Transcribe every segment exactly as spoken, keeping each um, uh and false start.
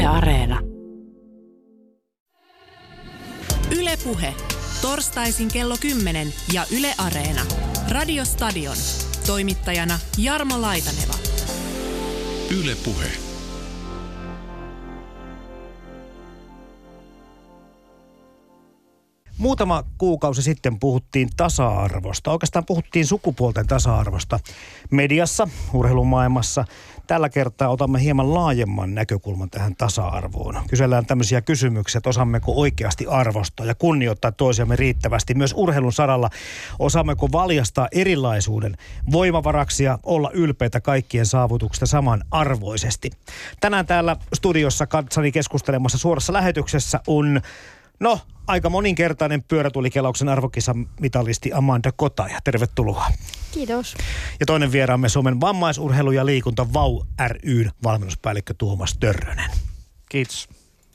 Yle Areena. Yle Puhe. Torstaisin kello kymmenen ja Yle Areena. Radiostadion. Toimittajana Jarmo Laitaneva. Yle Puhe. Muutama kuukausi sitten puhuttiin tasa-arvosta. Oikeastaan puhuttiin sukupuolten tasa-arvosta mediassa, urheilumaailmassa. Tällä kertaa otamme hieman laajemman näkökulman tähän tasa-arvoon. Kysellään tämmöisiä kysymyksiä, että osaammeko oikeasti arvostaa ja kunnioittaa toisiamme riittävästi. Myös urheilun saralla osaammeko valjastaa erilaisuuden voimavaraksi ja olla ylpeitä kaikkien saavutuksista samanarvoisesti. Tänään täällä studiossa kanssani keskustelemassa suorassa lähetyksessä on, no, aika moninkertainen pyörätulikelauksen arvokisan mitalisti Amanda Kotaja. Tervetuloa. Kiitos. Ja toinen vieraamme Suomen vammaisurheilu ja liikunta V A U ry:n valmennuspäällikkö Tuomas Törrönen. Kiitos.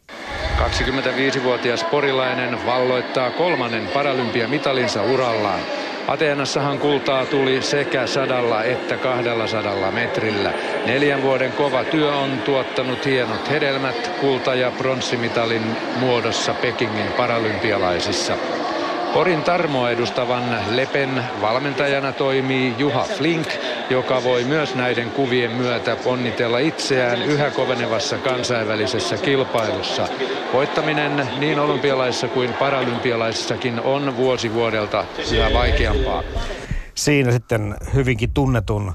kaksikymmentäviisivuotias porilainen valloittaa kolmannen paralympiamitalinsa urallaan. Ateenassahan kultaa tuli sekä sadalla että kahdella sadalla metrillä. Neljän vuoden kova työ on tuottanut hienot hedelmät kulta- ja pronssimitalin muodossa Pekingin paralympialaisissa. Porin Tarmoa edustavan Lepen valmentajana toimii Juha Flink, joka voi myös näiden kuvien myötä onnitella itseään yhä kovenevassa kansainvälisessä kilpailussa. Voittaminen niin olympialaisissa kuin paralympialaisissakin on vuosi vuodelta yhä vaikeampaa. Siinä sitten hyvinkin tunnetun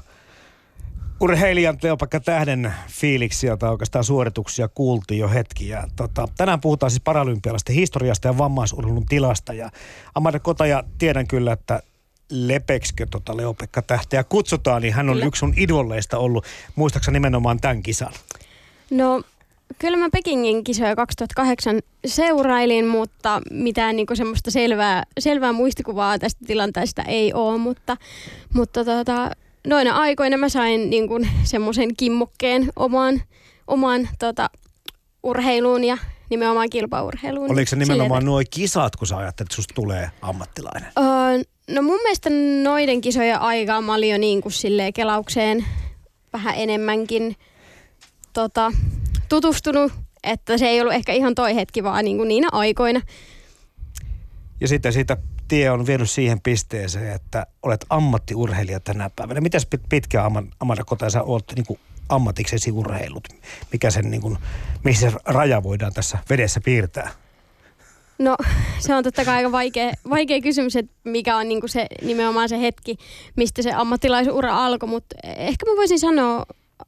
urheilijan Kleopatra Tähden fiiliksiä tai oikeastaan suorituksia kuultiin jo hetki. Ja tota, tänään puhutaan siis paralympialaisten historiasta ja vammaisurheilun tilasta. Ja Amanda Kotaja, tiedän kyllä, että Lepekskö tota Leo-Pekka Tähteä kutsutaan, niin hän on kyllä yksi sun idolleista ollut. Muistaaksä nimenomaan tämän kisan? No, kyllä mä Pekingin kisoja kaksituhattakahdeksan seurailin, mutta mitään niinku semmoista selvää, selvää muistikuvaa tästä tilanteesta ei ole, mutta, mutta tota, noina aikoina mä sain niin kuin semmoisen kimmokkeen omaan, omaan tota, urheiluun ja nimenomaan kilpaurheiluun. Oliko se nimenomaan nuo kisat, kun sä ajattelet, että susta tulee ammattilainen? Öö, no mun mielestä noiden kisojen aikaa mä olin jo niin kuin silleen kelaukseen vähän enemmänkin tota, tutustunut, että se ei ollut ehkä ihan toi hetki vaan niin kuin niinä aikoina. Ja sitten siitä tie on vienyt siihen pisteeseen, että olet ammattiurheilija tänä päivänä. Mitäs pitkään, Amanda Kotaja, sä olet niin kuin ammatiksesi urheilut? Mikä sen, niin kuin, missä se raja voidaan tässä vedessä piirtää? No, se on totta kai aika vaikea, vaikea kysymys, että mikä on niin kuin se, nimenomaan se hetki, mistä se ammattilaisura alkoi. Mutta ehkä mä voisin sanoa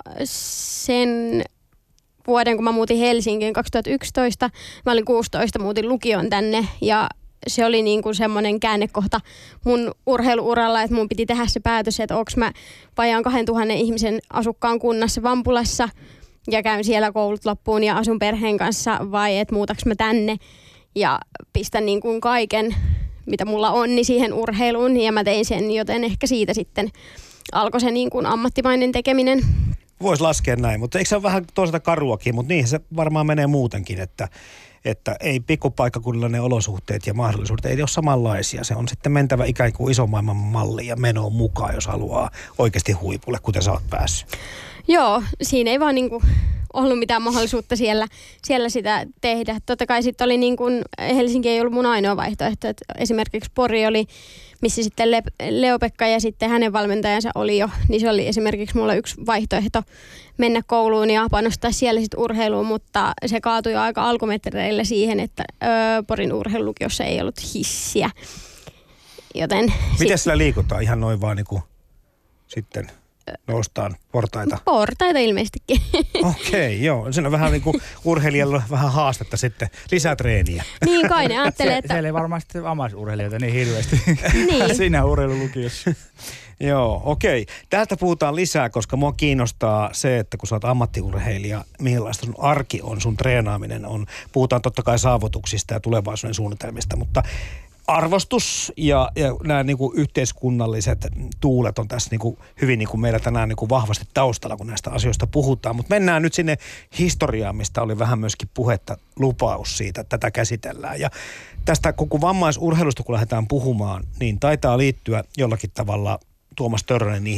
sen vuoden, kun mä muutin Helsinkiin kaksituhattayksitoista. Mä olin kuusitoista, muutin lukion tänne ja se oli niin kuin semmoinen käännekohta mun urheiluuralla, että mun piti tehdä se päätös, että onko mä vajaan kahdentuhannen ihmisen asukkaan kunnassa Vampulassa ja käyn siellä koulut loppuun ja asun perheen kanssa vai että muutaks mä tänne ja pistän niin kuin kaiken, mitä mulla on, niin siihen urheiluun ja mä tein sen, joten ehkä siitä sitten alkoi se niin kuin ammattimainen tekeminen. Voisi laskea näin, mutta eikö se ole vähän toisaalta karuakin, mutta niihin se varmaan menee muutenkin, että Että ei pikkupaikkakunnilla ne olosuhteet ja mahdollisuudet ei ole samanlaisia. Se on sitten mentävä ikään kuin ison maailman malli ja menoon mukaan, jos haluaa oikeasti huipulle, kuten sä oot päässyt. Joo, siinä ei vaan niinku ollut mitään mahdollisuutta siellä, siellä sitä tehdä. Totta kai sitten oli niin kuin, Helsinki ei ollut mun ainoa vaihtoehto. Että esimerkiksi Pori oli, missä sitten Le- Leo-Pekka ja sitten hänen valmentajansa oli jo, niin se oli esimerkiksi mulla yksi vaihtoehto mennä kouluun ja panostaa siellä sitten urheiluun, mutta se kaatui jo aika alkumetreillä siihen, että öö, Porin urheilulukiossa ei ollut hissiä. Joten miten sit sillä liikutaan ihan noin vaan niin kuin sitten noustaan portaita? Portaita ilmeisestikin. Okei, okay, joo. Siinä on vähän niin kuin urheilijalla vähän haastetta sitten. Lisää treeniä. Niin kai ne ajattelee, että siellä ei varmasti vammaisurheilijoita niin hirveästi niin siinä urheilulukiossa. Joo, okei. Okay. Täältä puhutaan lisää, koska mua kiinnostaa se, että kun sä oot ammattiurheilija, millaista sun arki on, sun treenaaminen on. Puhutaan totta kai saavutuksista ja tulevaisuuden suunnitelmista, mutta arvostus ja, ja nämä niin kuin yhteiskunnalliset tuulet on tässä niin kuin hyvin niin kuin meillä tänään niin kuin vahvasti taustalla, kun näistä asioista puhutaan. Mutta mennään nyt sinne historiaan, mistä oli vähän myöskin puhetta, lupaus siitä, että tätä käsitellään. Ja tästä koko vammaisurheilusta, kun lähdetään puhumaan, niin taitaa liittyä jollakin tavalla Tuomas Törrönen niihin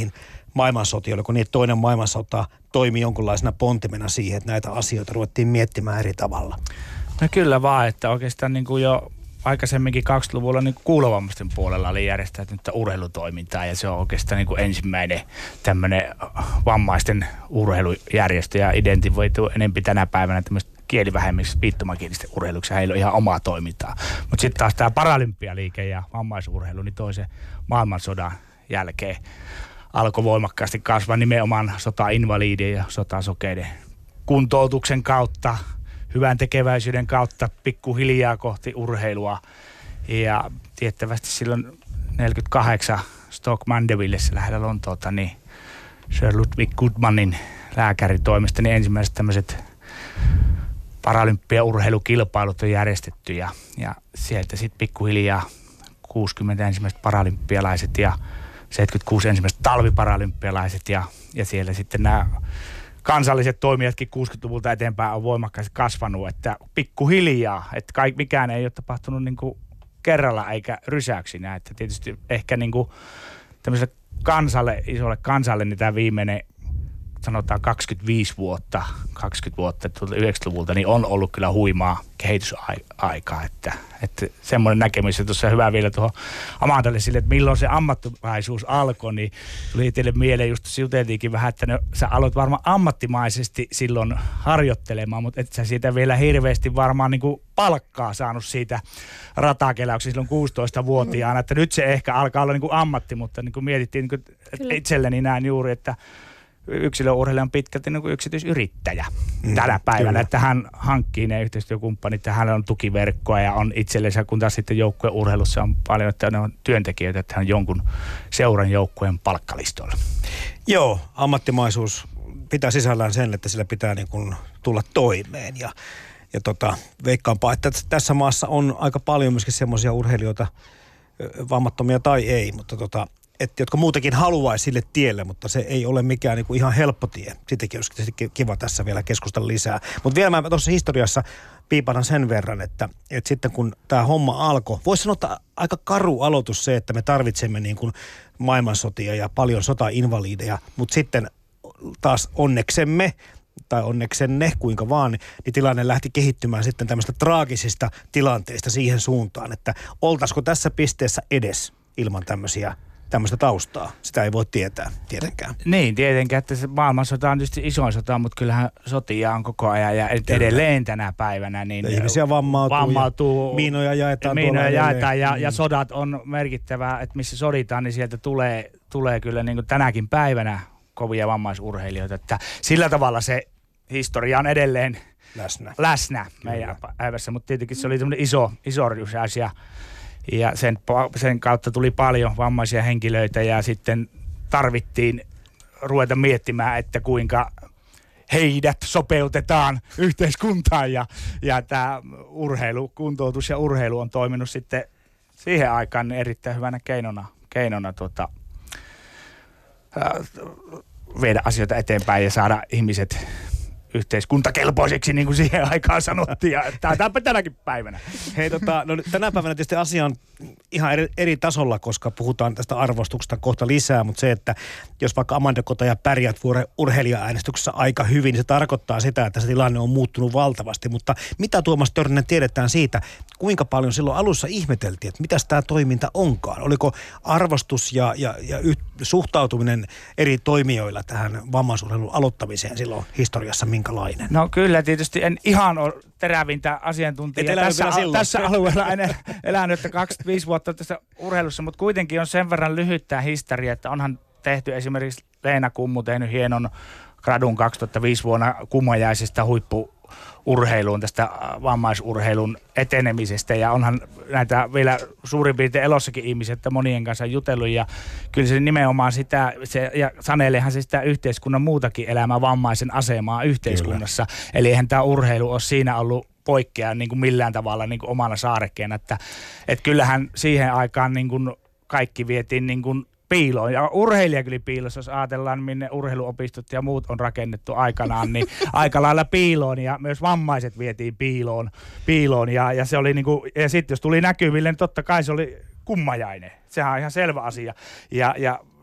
maailmansotia, oliko niin, että toinen maailmansota toimi jonkunlaisena pontimena siihen, että näitä asioita ruvettiin miettimään eri tavalla? No kyllä vaan, että oikeastaan niin kuin jo aikaisemminkin kaksikymmentäluvulla niin kuulovammaisten puolella oli järjestäytynyttä urheilutoimintaa ja se on oikeastaan niin kuin ensimmäinen tämmöinen vammaisten urheilujärjestö ja identivoituu enemmän tänä päivänä tämmöistä kielivähemmistöistä viittomakielisten urheiluksi. Heillä on ihan omaa toimintaa. Mutta sitten taas tämä Paralympialiike ja vammaisurheilu niin toisen maailmansodan jälkeen alkoi voimakkaasti kasvaa nimenomaan sotainvalidien ja sotasokeiden kuntoutuksen kautta, hyvän tekeväisyyden kautta pikkuhiljaa kohti urheilua. Ja tiettävästi silloin neljäkymmentäkahdeksan Stoke Mandevillessä lähellä Lontoota, niin Sir Ludwig Goodmanin lääkärin toimesta niin ensimmäiset tämmöiset paralympiaurheilukilpailut on järjestetty ja, ja sieltä sitten pikkuhiljaa kuusikymmentä ensimmäiset paralympialaiset ja seitsemänkymmentäkuusi ensimmäiset talviparalympialaiset ja, ja siellä sitten nämä kansalliset toimijatkin kuusikymmentäluvulta eteenpäin on voimakkaasti kasvanut, että pikkuhiljaa, että kaik, mikään ei ole tapahtunut niin kuin kerralla eikä rysäyksinä, että tietysti ehkä niin kuin tämmöiselle kansalle, isolle kansalle, niin tämä viimeinen sanotaan kaksikymmentäviisi vuotta, kaksikymmentä vuotta yhdeksänkymmentäluvulta, niin on ollut kyllä huimaa kehitysaikaa. Että, että semmoinen näkemys, että tuossa hyvä vielä tuohon Amandalle sille, että milloin se ammattimaisuus alkoi, niin tuli teille mieleen, just juteltiinkin vähän, että no, sä aloit varmaan ammattimaisesti silloin harjoittelemaan, mutta et sä siitä vielä hirveästi varmaan niin kuin palkkaa saanut siitä ratakeläyksessä silloin kuusitoistavuotiaana, että nyt se ehkä alkaa olla niin kuin ammatti, mutta niin kuin mietittiin, niin kuin, että itselleni näin juuri, että yksilöurheilija on pitkälti niin kuin yksityisyrittäjä mm, tänä päivänä, kyllä. Että hän hankkii ne yhteistyökumppanit, että hänellä on tukiverkkoa ja on itsellensä, kun taas sitten joukkueurheilussa on paljon, että ne on työntekijöitä, että hän on jonkun seuran joukkueen palkkalistoilla. Joo, ammattimaisuus pitää sisällään sen, että sillä pitää niin kuin tulla toimeen ja, ja tota, veikkaanpa, että tässä maassa on aika paljon myöskin semmoisia urheilijoita, vammattomia tai ei, mutta tota, että jotka muutenkin haluaisi sille tielle, mutta se ei ole mikään niin kuin ihan helppo tie. Sittenkin olisi kiva tässä vielä keskustella lisää. Mutta vielä mä tuossa historiassa piipanan sen verran, että, että sitten kun tämä homma alkoi, voisi sanoa, että aika karu aloitus se, että me tarvitsemme niin kuin maailmansotia ja paljon sotainvalideja, mutta sitten taas onneksemme, tai onneksenne, kuinka vaan, niin tilanne lähti kehittymään sitten tämmöistä traagisista tilanteista siihen suuntaan, että oltaisiko tässä pisteessä edes ilman tämmöisiä tämmöistä taustaa. Sitä ei voi tietää tietenkään. Niin, tietenkään, että se maailmansota on tietysti isoin sota, mutta kyllähän sotia on koko ajan ja edelleen tänä päivänä. Niin ihmisiä vammautuu, vammautuu miinoja jaetaan. Miinoja jaetaan ja, ja sodat on merkittävää, että missä soditaan, niin sieltä tulee, tulee kyllä niin kuin tänäkin päivänä kovia vammaisurheilijoita. Että sillä tavalla se historia on edelleen läsnä, läsnä meidän päivässä, mutta tietenkin se oli tämmöinen iso, iso asia. Ja sen, sen kautta tuli paljon vammaisia henkilöitä ja sitten tarvittiin ruveta miettimään, että kuinka heidät sopeutetaan yhteiskuntaan. Ja, ja tämä urheilu, kuntoutus ja urheilu on toiminut sitten siihen aikaan erittäin hyvänä keinona, keinona tuota, ää, viedä asioita eteenpäin ja saada ihmiset yhteiskuntakelpoiseksi, niin kuin siihen aikaan sanottiin, ja tämäpä tänäkin päivänä. Hei, tota, no tänä päivänä tietysti asia on ihan eri, eri tasolla, koska puhutaan tästä arvostuksesta kohta lisää, mutta se, että jos vaikka Amanda Kotaja pärjät urheilija-äänestyksessä aika hyvin, niin se tarkoittaa sitä, että se tilanne on muuttunut valtavasti, mutta mitä Tuomas Törninen tiedetään siitä, kuinka paljon silloin alussa ihmeteltiin, että mitäs tämä toiminta onkaan? Oliko arvostus ja, ja, ja yh, suhtautuminen eri toimijoilla tähän vammaisurheilun aloittamiseen silloin historiassa minkälainen? No kyllä, tietysti en ihan ole terävintä asiantuntijaa tässä, tässä alueella en elänyt, että kaksikymmentäviisi vuotta tässä urheilussa, mutta kuitenkin on sen verran lyhyttä historiaa, että onhan tehty esimerkiksi Leena Kummu tehnyt hienon gradun kaksituhattaviisi vuonna kummajaisesta huippu-urheiluun, tästä vammaisurheilun etenemisestä, ja onhan näitä vielä suurin piirtein elossakin ihmisiä, että monien kanssa jutellut, ja kyllä se nimenomaan sitä, se, ja saneleehan se sitä yhteiskunnan muutakin elämää, vammaisen asemaa yhteiskunnassa, kyllä. Eli eihän tämä urheilu ole siinä ollut poikkea niin kuin millään tavalla niin kuin omana saarekkeena, että et kyllähän siihen aikaan niin kuin kaikki vietiin niin kuin piiloon. Ja urheilija kyllä piilossa, jos ajatellaan, minne urheiluopistot ja muut on rakennettu aikanaan, niin aika lailla piiloon, ja myös vammaiset vietiin piiloon. piiloon ja, ja, se oli niin kuin, ja sitten jos tuli näkyville, niin totta kai se oli kummajainen. Sehän on ihan selvä asia. Ja, ja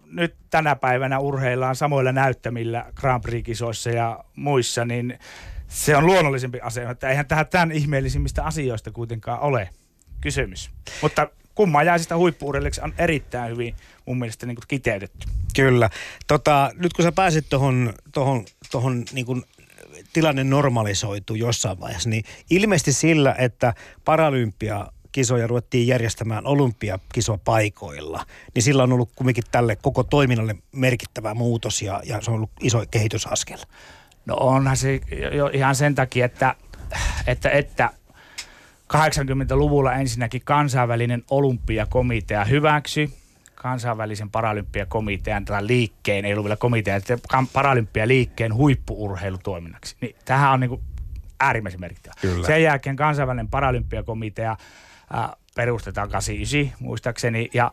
nyt tänä päivänä urheillaan samoilla näyttämillä Grand Prix-kisoissa ja muissa, niin se on luonnollisempi asia, että eihän tähän tämän ihmeellisimmistä asioista kuitenkaan ole kysymys. Mutta kummajaisista huippu-urheilijaksi on erittäin hyvin mun mielestä niin kuin kiteytetty. Kyllä. Tota, nyt kun sä pääsit tuohon tohon, tohon, niin kuin tilanne normalisoituu jossain vaiheessa, niin ilmeisesti sillä, että Paralympiakisoja ruvettiin järjestämään olympiakisopaikoilla, niin sillä on ollut kumminkin tälle koko toiminnalle merkittävä muutos ja, ja se on ollut iso kehitysaskel. No onhan se jo ihan sen takia, että, että, että kahdeksankymmentäluvulla ensinnäkin kansainvälinen olympiakomitea hyväksyi kansainvälisen paralympiakomitean tätä liikkeen, ei ollut vielä komitea, että paralympialiikkeen huippu-urheilutoiminnaksi. Niin tämähän on niin kuin äärimmäisen merkittävä. Kyllä. Sen jälkeen kansainvälinen paralympiakomitea äh, perustetaan kahdeksankymmentäyhdeksän muistaakseni ja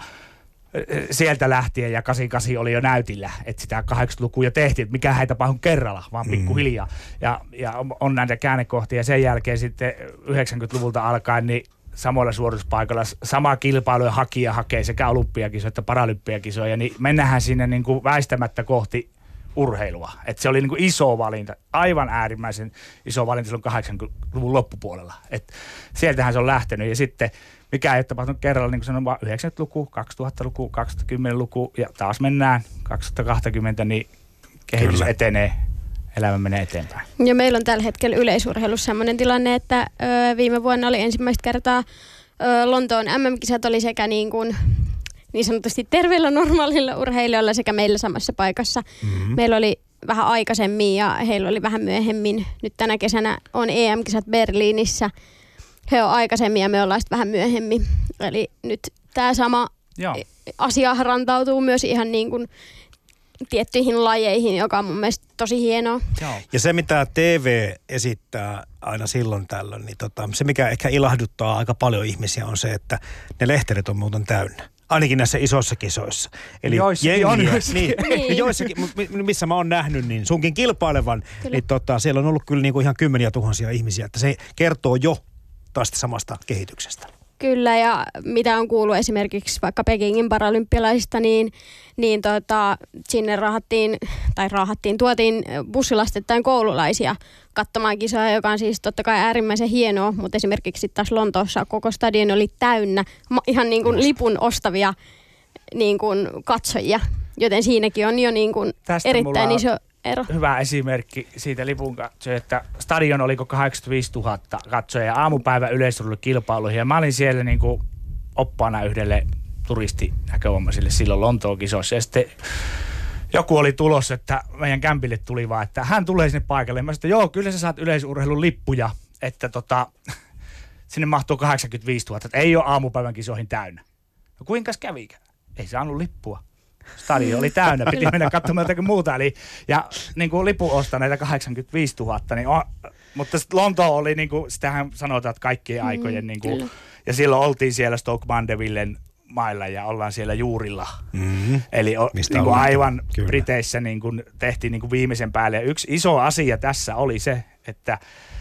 sieltä lähtien ja kahdeksankymmentäkahdeksan oli jo näytillä, että sitä kahdeksankymmentälukua jo tehtiin, että mikä ei tapahdu kerralla, vaan pikkuhiljaa. Ja, ja on näitä käännekohtia ja sen jälkeen sitten yhdeksänkymmentäluvulta alkaen niin samoilla suorituspaikoilla sama kilpailujen hakija hakee sekä olympiakisoja että paralympiakisoja, niin mennään sinne niin kuin väistämättä kohti urheilua. Että se oli niin kuin iso valinta, aivan äärimmäisen iso valinta silloin kahdeksankymmentäluvun loppupuolella. Et sieltähän se on lähtenyt ja sitten mikä ei ole tapahtunut kerralla, niin kuin sanon, vaan yhdeksänkymmentäluku, kaksituhattaluku, kaksituhattakymmenluku ja taas mennään kaksituhattakaksikymmentä, niin kehitys Kyllä. etenee, elämä menee eteenpäin. Ja meillä on tällä hetkellä yleisurheilussa sellainen tilanne, että ö, viime vuonna oli ensimmäistä kertaa ö, Lontoon äm äm-kisat oli sekä niin kuin niin sanotusti terveillä normaalilla urheilijoilla sekä meillä samassa paikassa. Mm-hmm. Meillä oli vähän aikaisemmin ja heillä oli vähän myöhemmin. Nyt tänä kesänä on E M-kisat Berliinissä. He on aikaisemmin ja me ollaan sitten vähän myöhemmin. Eli nyt tämä sama Joo. asia rantautuu myös ihan niin kuin tiettyihin lajeihin, joka on mun mielestä tosi hienoa. Joo. Ja se, mitä T V esittää aina silloin tällöin, niin tota, se, mikä ehkä ilahduttaa aika paljon ihmisiä, on se, että ne lehterit on muuten täynnä. Ainakin näissä isoissa kisoissa. Eli joissakin on. Niin, niin. Joissakin, missä mä oon nähnyt, niin sunkin kilpailevan, kyllä. niin tota, siellä on ollut kyllä niinku ihan kymmeniä tuhansia ihmisiä, että se kertoo jo tästä samasta kehityksestä. Kyllä, ja mitä on kuullut esimerkiksi vaikka Pekingin paralympialaisista, niin, niin tota, sinne rahattiin, tai rahattiin, tuotiin bussilastettain koululaisia katsomaan kisoja, joka on siis totta kai äärimmäisen hienoa, mutta esimerkiksi taas Lontoossa koko stadion oli täynnä ihan niin kuin lipun ostavia niin kuin katsojia, joten siinäkin on jo niin kuin erittäin iso ero. Hyvä esimerkki siitä lipun katsoja, että stadion oliko kahdeksankymmentäviisituhatta katsojaa aamupäivän yleisurheilukilpailuihin ja mä olin siellä niin kuin oppaana yhdelle turistinäkövammaisille silloin Lontoon kisoissa ja sitten joku oli tulossa, että meidän kämpille tuli vaan, että hän tulee sinne paikalle. Mä sanoin, että joo, kyllä sä saat yleisurheilun lippuja, että tota, sinne mahtuu kahdeksankymmentäviisituhatta, että ei ole aamupäivän kisoihin täynnä. No kuinkas kävikään? Ei saanut lippua. Stadion oli täynnä, piti mennä katsomaan jotakin muuta. Eli, ja niin kuin lipun ostaa näitä kahdeksankymmentäviisituhatta, niin on, mutta Lonto oli, niin kuin, sitähän sanotaan, että kaikkien mm, aikojen, niin kuin, ja silloin oltiin siellä Stoke Mandevillen mailla ja ollaan siellä juurilla. Mm-hmm. Eli o, niin kuin aivan Kyllä. Briteissä niin kuin, tehtiin niin kuin viimeisen päälle. Ja yksi iso asia tässä oli se, että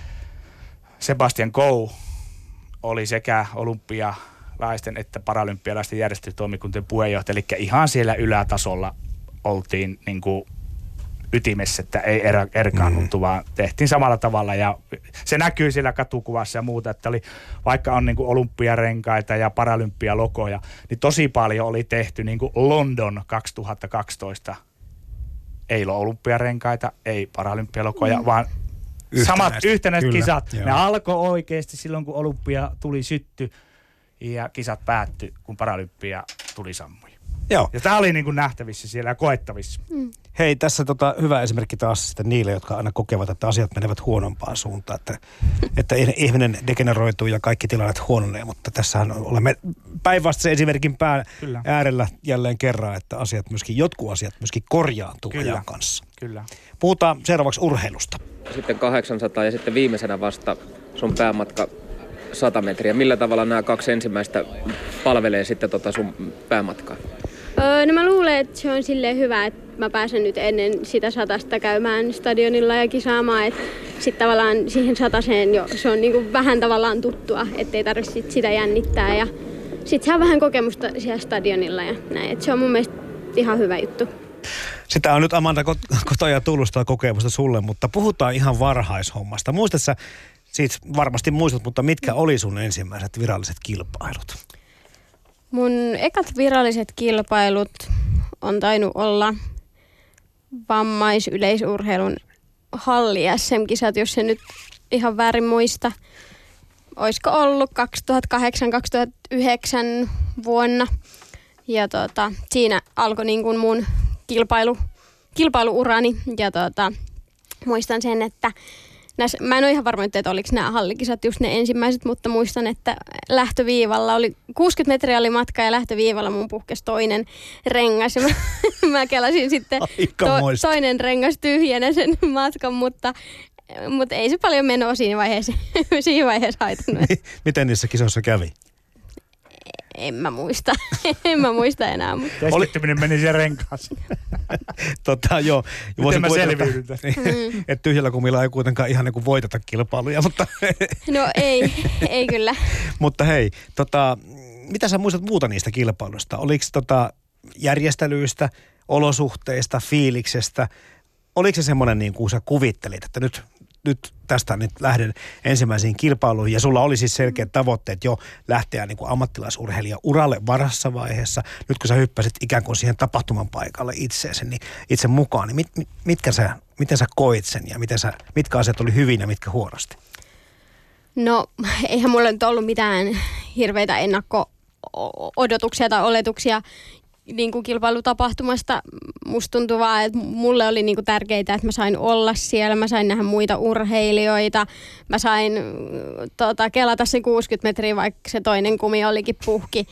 Sebastian Coe oli sekä olympialaisten että paralympialaisten järjestötoimikuntien puheenjohtaja. Eli ihan siellä ylätasolla oltiin niin kuin ytimessä, että ei er, erkaannuttu, mm. vaan tehtiin samalla tavalla. Ja se näkyy siellä katukuvassa ja muuta, että oli, vaikka on niin kuin olympiarenkaita ja paralympialogoja, niin tosi paljon oli tehty niin kuin London kaksituhattakaksitoista. Ei ole olympiarenkaita, ei paralympialogoja, mm. vaan yhtenäiset, samat yhtenäiset kyllä, kisat. Joo. Ne alkoi oikeasti silloin, kun olympia tuli sytty ja kisat päättyi, kun paralympia tuli sammuja. Joo. Ja tämä oli niin kuin nähtävissä siellä ja koettavissa. Mm. Hei, tässä tota, hyvä esimerkki taas sitten niille, jotka aina kokevat, että asiat menevät huonompaan suuntaan. Että, että ihminen degeneroituu ja kaikki tilanteet huononee, mutta tässähän olemme päinvastaisen esimerkin pää Kyllä. äärellä jälleen kerran, että asiat myöskin, jotkut asiat myöskin korjaantuu ajan kanssa. Kyllä. Puhutaan seuraavaksi urheilusta. Sitten kahdeksansataa ja sitten viimeisenä vasta sun päämatka sata metriä. Millä tavalla nämä kaksi ensimmäistä palvelee sitten tota sun päämatkaa? Öö, no mä luulen, että se on silleen hyvä, että mä pääsen nyt ennen sitä satasta käymään stadionilla ja kisaamaan, että sitten tavallaan siihen sataseen jo, se on niinku vähän tavallaan tuttua, ettei tarvitse sit sitä jännittää ja sitten saa vähän kokemusta siellä stadionilla ja näin, että se on mun mielestä ihan hyvä juttu. Sitä on nyt Amanda Kotoja tullut sitä kokemusta sulle, mutta puhutaan ihan varhaishommasta. Muistat sä, siitä varmasti muistat, mutta mitkä oli sun ensimmäiset viralliset kilpailut? Mun ekat viralliset kilpailut on tainnut olla vammaisyleisurheilun halli S M-kisat, jos se nyt ihan väärin muista. Olisiko ollut kaksituhattakahdeksan kaksituhattayhdeksän vuonna. Ja tota, siinä alkoi niin kuin mun kilpailu, kilpailuurani. Ja tota, muistan sen, että näissä, mä en ole ihan varma, että oliko nämä hallikisat just ne ensimmäiset, mutta muistan, että lähtöviivalla oli kuusikymmentä metriä oli matka ja lähtöviivalla mun puhkesi toinen rengas. Ja mä, mä kelasin sitten to, toinen rengas tyhjänä sen matkan, mutta, mutta ei se paljon menoa siinä vaiheessa, siinä vaiheessa haitannut. Miten niissä kisoissa kävi? En mä muista. en mä muista enää. Mutta... Keskittyminen meni siihen renkaaseen. tota, joo. Miten mä selviydyn tästä? Mm. Että tyhjällä kumilla ei kuitenkaan ihan niin kuin voiteta kilpailuja, mutta... no ei, ei kyllä. Mutta hei, tota, mitä sä muistat muuta niistä kilpailuista? Oliko tota järjestelyistä, olosuhteista, fiiliksestä? Oliko se semmoinen niin kuin sä kuvittelit, että nyt... nyt tästä nyt lähden ensimmäisiin kilpailuihin ja sulla oli siis selkeät tavoitteet jo lähteä niin kuin ammattilaisurheilija uralle varassa vaiheessa. Nyt kun sä hyppäsit ikään kuin siihen tapahtuman paikalle itseesi, niin itse mukaan, niin mit, mit, mitkä sä, miten sä koit sen ja miten sä, mitkä asiat oli hyvin ja mitkä huonosti? No eihän mulla nyt ollut mitään hirveitä ennakko-odotuksia tai oletuksia niin kuin kilpailutapahtumasta. Musta tuntuu vaan, että mulle oli niin kuin tärkeää, että mä sain olla siellä, mä sain nähdä muita urheilijoita, mä sain tota, kelata se kuusikymmentä metriä, vaikka se toinen kumi olikin puhki.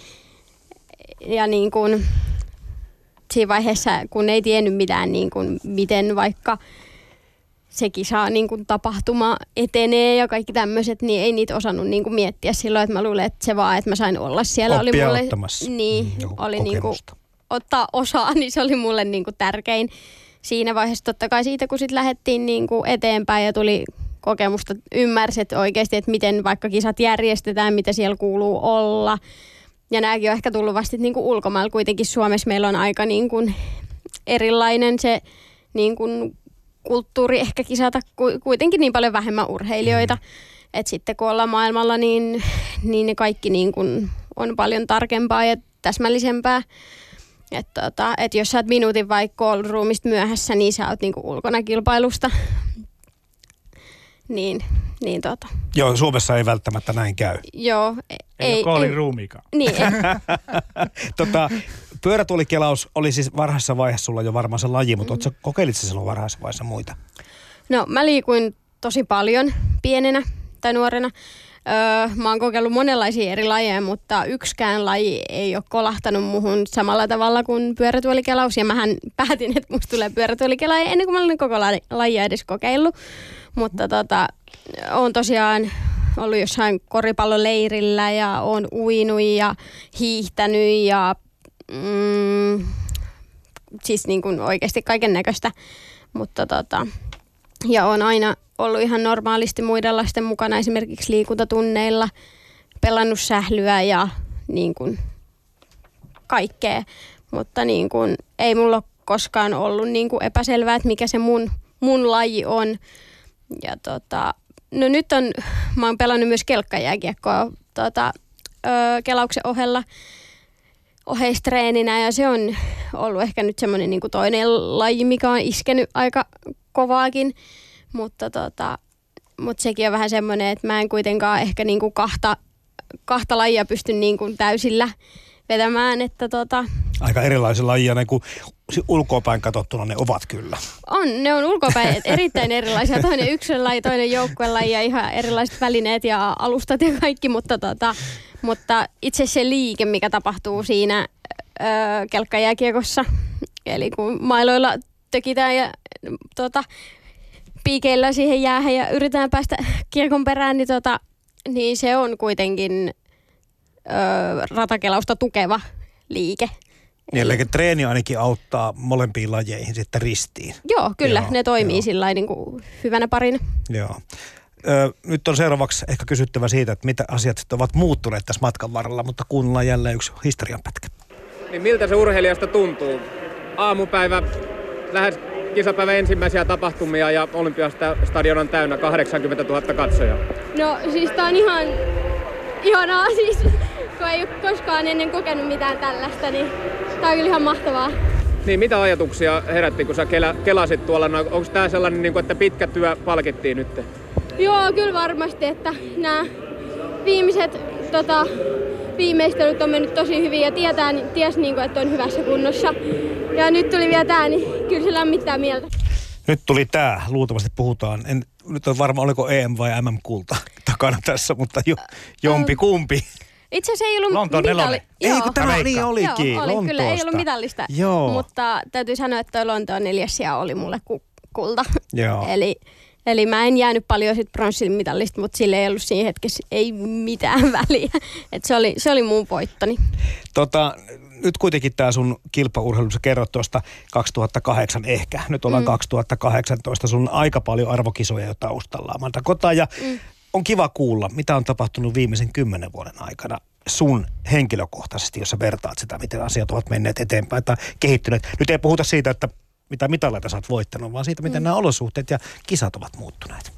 Ja niin kuin siinä vaiheessa, kun ei tiennyt mitään, niin kuin, miten vaikka se kisa niin kuin tapahtuma etenee ja kaikki tämmöiset, niin ei niitä osannut niin kuin miettiä silloin, että mä luulen, että se vaan, että mä sain olla siellä. Oppia oli mulle, ottamassa. Niin, mm, oli niin kuin ottaa osaa, niin se oli mulle niin kuin tärkein siinä vaiheessa. Totta kai siitä, kun sitten lähdettiin niin kuin eteenpäin ja tuli kokemusta, ymmärsit oikeasti, että miten vaikka kisat järjestetään, mitä siellä kuuluu olla. Ja nämäkin on ehkä tullut vasta niin kuin ulkomailla. Kuitenkin Suomessa meillä on aika niin kuin erilainen se niin kuin kulttuuri ehkä kisata, kuitenkin niin paljon vähemmän urheilijoita. Mm. Että sitten kun ollaan maailmalla, niin, niin ne kaikki niin kuin on paljon tarkempaa ja täsmällisempää. Että tota, et jos sä oot minuutin vaikka ollut ruumista myöhässä, niin sä oot niinku ulkona kilpailusta. Niin, niin tota. Joo, Suomessa ei välttämättä näin käy. Joo. Ei, ei ole koolin ruumiikaan. Niin. tota, pyörätuolikelaus oli siis varhaisessa vaiheessa sulla jo varmaan se laji, mutta mm. kokeilit sä silloin varhaisessa vaiheessa muita? No mä liikuin tosi paljon pienenä tai nuorena. Öö, mä oon kokeillut monenlaisia eri lajeja, mutta yksikään laji ei ole kolahtanut muhun samalla tavalla kuin pyörätuolikelaus. Ja mähän päätin, että musta tulee pyörätuolikelaus ennen kuin mä olin koko lajia edes kokeillut. Mutta tota, oon tosiaan ollut jossain koripalloleirillä ja oon uinut ja hiihtänyt ja mm, siis niin kuin oikeasti kaiken näköistä. Mutta tota, ja oon aina ollut ihan normaalisti muiden lasten mukana esimerkiksi liikuntatunneilla, pelannut sählyä ja niin kuin kaikkea. Mutta niin kuin, ei mulla ole koskaan ollut niin kuin epäselvää, että mikä se mun, mun laji on. Ja tota, no nyt on, mä oon pelannut myös kelkkajääkiekkoa tota, ö, kelauksen ohella oheistreeninä ja se on ollut ehkä nyt semmoinen niin kuin toinen laji, mikä on iskenyt aika kovaakin. Mutta tota, mut sekin on vähän semmoinen, että mä en kuitenkaan ehkä niinku kahta, kahta lajia pysty niinku täysillä vetämään. Että tota, aika erilaisia lajia, niin kuin ulkoapäin katsottuna ne ovat kyllä. On, ne on ulkoapäin erittäin erilaisia. Toinen yksilölaji, toinen joukkuelaji ja ihan erilaiset välineet ja alustat ja kaikki. Mutta, tota, mutta itse se liike, mikä tapahtuu siinä öö, kelkkajääkiekossa, eli kun mailoilla tökitään ja tota, piikeillä siihen jäähän ja yritetään päästä kiekon perään, niin, tota, niin se on kuitenkin ö, ratakelausta tukeva liike. Niin, eli treeni ainakin auttaa molempiin lajeihin sitten ristiin. Joo, kyllä. Joo, ne toimii joo. sillä niin kuin hyvänä parina. Joo. Ö, nyt on seuraavaksi ehkä kysyttävä siitä, että mitä asiat sitten ovat muuttuneet tässä matkan varrella, mutta kuunnellaan jälleen yksi historianpätkä. Niin miltä se urheilijasta tuntuu aamupäivä, lähes kisapäivän ensimmäisiä tapahtumia ja Olympiastadion on täynnä kahdeksankymmentätuhatta katsojaa. No siis tää on ihan ihanaa siis, kun ei ole koskaan ennen kokenut mitään tällaista, niin tää on kyllä ihan mahtavaa. Niin, mitä ajatuksia herätti, kun sä kela, kelasit tuolla? No, onko tää sellainen, että pitkä työ palkittiin nyt? Joo, kyllä varmasti, että nämä viimeiset tota, viimeistelyt on mennyt tosi hyvin ja tietää, ties, niin kuin, että on hyvässä kunnossa. Ja nyt tuli vielä tää, niin kyllä se lämmittää mieltä. Nyt tuli tää, luultavasti puhutaan. En nyt on varma, oliko E M vai M M-kulta takana tässä, mutta jo, jompi kumpi. Itse asiassa ei ollut Lontoon mitali... nelonen. Ei, kun tämä niin olikin. Joo, oli, Lontoosta. kyllä, ei ollut mitallista. Joo. Mutta täytyy sanoa, että toi Lontoon neljäs sija oli mulle ku, kulta. Joo. Eli, eli mä en jäänyt paljon sit bronssin mitallista, mutta sille ei ollut siinä hetkessä ei mitään väliä. Et se, oli, se oli mun voittoni. Tota, nyt kuitenkin tämä sun kilpaurheilu, sä kerrot tuosta kaksituhattakahdeksan ehkä. Nyt ollaan mm. kaksituhattakahdeksantoista, sun on aika paljon arvokisoja jo taustalla. Manta Kota, ja mm. on kiva kuulla, mitä on tapahtunut viimeisen kymmenen vuoden aikana sun henkilökohtaisesti, jos sä vertaat sitä, miten asiat ovat menneet eteenpäin tai kehittyneet. Nyt ei puhuta siitä, että mitä mitaleita sä oot voittanut, vaan siitä, miten mm. nämä olosuhteet ja kisat ovat muuttuneet.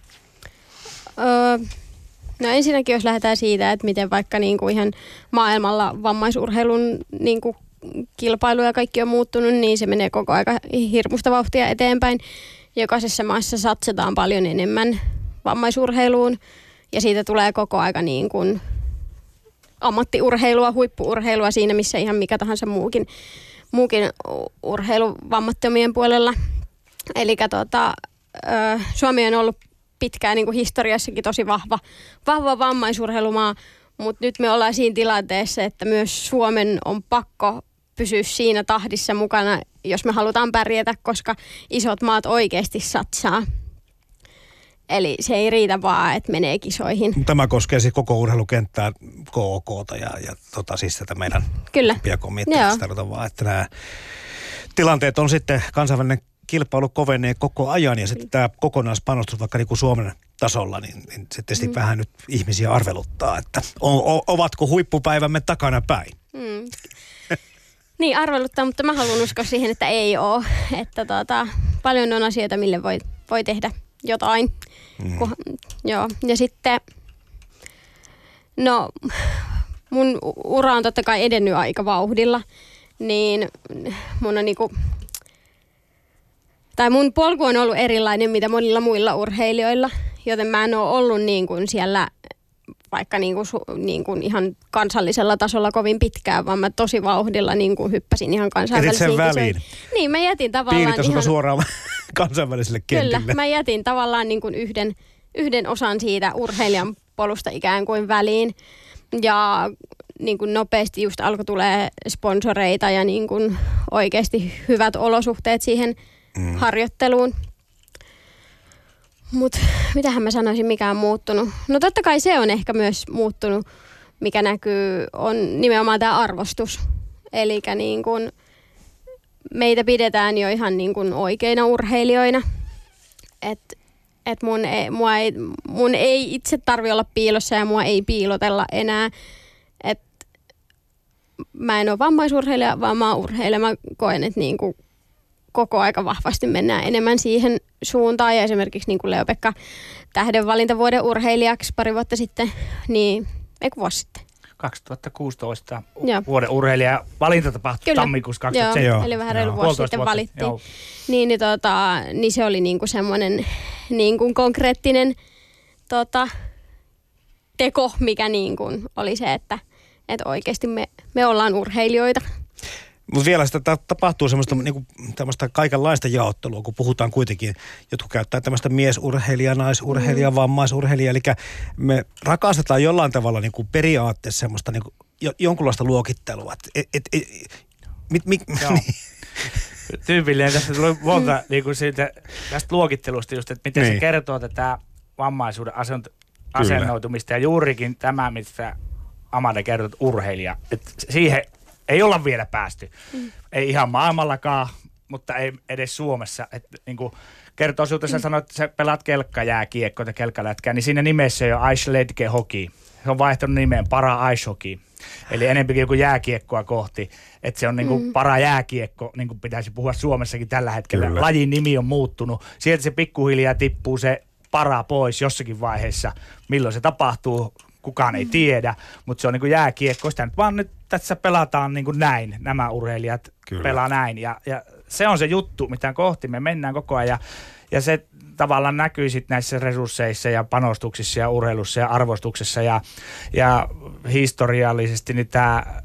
Öö, no ensinnäkin, jos lähdetään siitä, että miten vaikka niinku ihan maailmalla vammaisurheilun niinku kilpailu ja kaikki on muuttunut, niin se menee koko aika hirmusta vauhtia eteenpäin. Jokaisessa maassa satsataan paljon enemmän vammaisurheiluun ja siitä tulee koko aika niin kuin ammattiurheilua, huippuurheilua siinä, missä ihan mikä tahansa muukin, muukin urheilu vammattomien puolella. Eli tota, Suomi on ollut pitkään niin kuin historiassakin tosi vahva, vahva vammaisurheilumaa, mutta nyt me ollaan siinä tilanteessa, että myös Suomen on pakko pysyä siinä tahdissa mukana, jos me halutaan pärjätä, koska isot maat oikeasti satsaa. Eli se ei riitä vaan, että menee kisoihin. Tämä koskee siis koko urheilukenttää, K O K:ta ja, ja tota, siis tätä meidän olympiakomiteaa. Tarkoitan vaan, että nämä tilanteet on sitten, kansainvälinen kilpailu kovenee koko ajan ja sitten tämä kokonaispanostus vaikka niin kuin Suomen tasolla, niin, niin se tietysti mm. vähän nyt ihmisiä arveluttaa, että o, o, ovatko huippupäivämme takana päin? Mm. Niin, arveluttaa, mutta mä haluan uskoa siihen, että ei ole. Että tota, paljon on asioita, mille voi, voi tehdä jotain. Mm. Kun, joo. Ja sitten, no mun ura on totta kai edennyt aika vauhdilla, niin mun on niinku, tai mun polku on ollut erilainen mitä monilla muilla urheilijoilla, joten mä en ole ollut niin kuin siellä vaikka niin kuin, niin kuin ihan kansallisella tasolla kovin pitkään, vaan mä tosi vauhdilla niin kuin hyppäsin ihan kansainvälisiin kisoihin. Jätit sen väliin. Niin, mä jätin tavallaan Piiritasolta ihan suoraan kansainväliselle kentille. Kyllä, mä jätin tavallaan niin kuin yhden, yhden osan siitä urheilijan polusta ikään kuin väliin. Ja niin kuin nopeasti just alkoi tulee sponsoreita ja niin kuin oikeasti hyvät olosuhteet siihen mm. harjoitteluun. Mutta mitähän mä sanoisin, mikä on muuttunut? No totta kai se on ehkä myös muuttunut, mikä näkyy, on nimenomaan tämä arvostus. Eli niin kuin meitä pidetään jo ihan niin kuin oikeina urheilijoina. Että et mun, ei, mua ei, mun ei itse tarvi olla piilossa ja mua ei piilotella enää. Et mä en ole vammaisurheilija, vaan mä oon urheilija. Mä koen, että niin kuin koko aika vahvasti mennään enemmän siihen suuntaan. Ja esimerkiksi niin kuin Leo-Pekka Tähden valintavuoden urheilijaksi pari vuotta sitten, niin eikö vuosi sitten? kaksituhattakuusitoista Joo. vuoden urheilija valinta tapahtui Kyllä. tammikuussa kaksituhattaseitsemän. Joo, eli vähän reilu vuosi sitten vuotta. valittiin. Niin, niin, tota, niin se oli niinku semmoinen niinku konkreettinen tota, teko, mikä niinku oli se, että et oikeasti me, me ollaan urheilijoita. Mutta vielä sitä tapahtuu semmoista niinku, tämmöistä kaikenlaista jaottelua, kun puhutaan kuitenkin, jotkut käyttää tämmöistä miesurheilija, naisurheilija, mm. vammaisurheilija. Eli me rakastetaan jollain tavalla niinku periaatteessa semmoista niinku, jo, jonkunlaista luokittelua. Et, et, et, mit, mit, Tyypillinen. Tästä tuli monta niinku siitä, tästä luokittelusta just, että miten niin. se kertoo tätä vammaisuuden asent, asennoitumista. Ja juurikin tämä, mistä Amanda kertoo, urheilija. Et siihen ei olla vielä päästy. Mm. Ei ihan maailmallakaan, mutta ei edes Suomessa. Et, niin kuin kertoo sinulta, sä sanoit, että sä pelaat kelkkajääkiekkoa tai kelkkalätkää, niin siinä nimessä on jo Ice Ledge Hockey. se on vaihtanut nimeen para ice hockey. Eli enempikin joku jääkiekkoa kohti. Että se on niinku mm. para jääkiekko, niin kuin pitäisi puhua Suomessakin tällä hetkellä. Kyllä. Lajin nimi on muuttunut. Sieltä se pikkuhiljaa tippuu se para pois jossakin vaiheessa. Milloin se tapahtuu, kukaan ei tiedä. Mutta se on niinku jääkiekko. Sitä nyt vaan nyt tässä pelataan niinku näin. Nämä urheilijat Kyllä. pelaa näin. Ja, ja se on se juttu, mitä kohti me mennään koko ajan. Ja, ja se tavallaan näkyy sitten näissä resursseissa ja panostuksissa ja urheilussa ja arvostuksessa. Ja, ja historiallisesti niin tämä,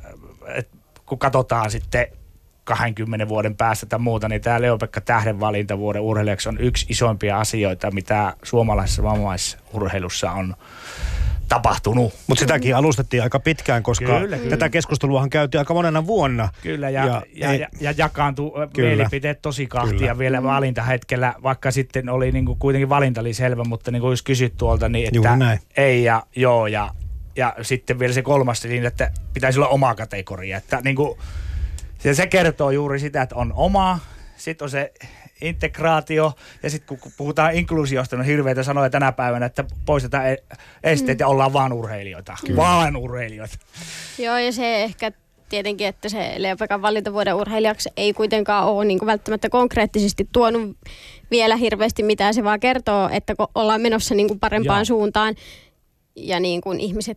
kun katsotaan sitten kahdenkymmenen vuoden päästä tai muuta, niin tämä Leo-Pekka Tähden valinta vuoden urheilijaksi on yksi isoimpia asioita, mitä suomalaisessa vammaisurheilussa on tapahtunut. Mutta sitäkin alustettiin aika pitkään, koska kyllä, tätä kyllä. keskusteluahan käytiin aika monena vuonna. Kyllä, ja, ja, ja, ja, ja jakaantui mielipiteet tosi kahtia kyllä. vielä valintahetkellä, vaikka sitten oli niinku, kuitenkin valinta oli selvä, mutta niin kuin jos kysyt tuolta, niin että ei ja joo, ja, ja sitten vielä se kolmas, niin että pitäisi olla oma kategoria. Että niin kuin, se, se kertoo juuri sitä, että on oma, sitten on se integraatio, ja sitten kun puhutaan inkluusiosta, on hirveitä sanoja tänä päivänä, että poistetaan esteet mm. ja ollaan vaan urheilijoita. Kyllä. Vaan urheilijoita. Joo, ja se ehkä tietenkin, että se Leo-Pekan valinta vuoden urheilijaksi ei kuitenkaan ole niin kuin välttämättä konkreettisesti tuonut vielä hirveästi mitään. Se vaan kertoo, että ollaan menossa niin kuin parempaan Joo. suuntaan, ja niin kuin ihmiset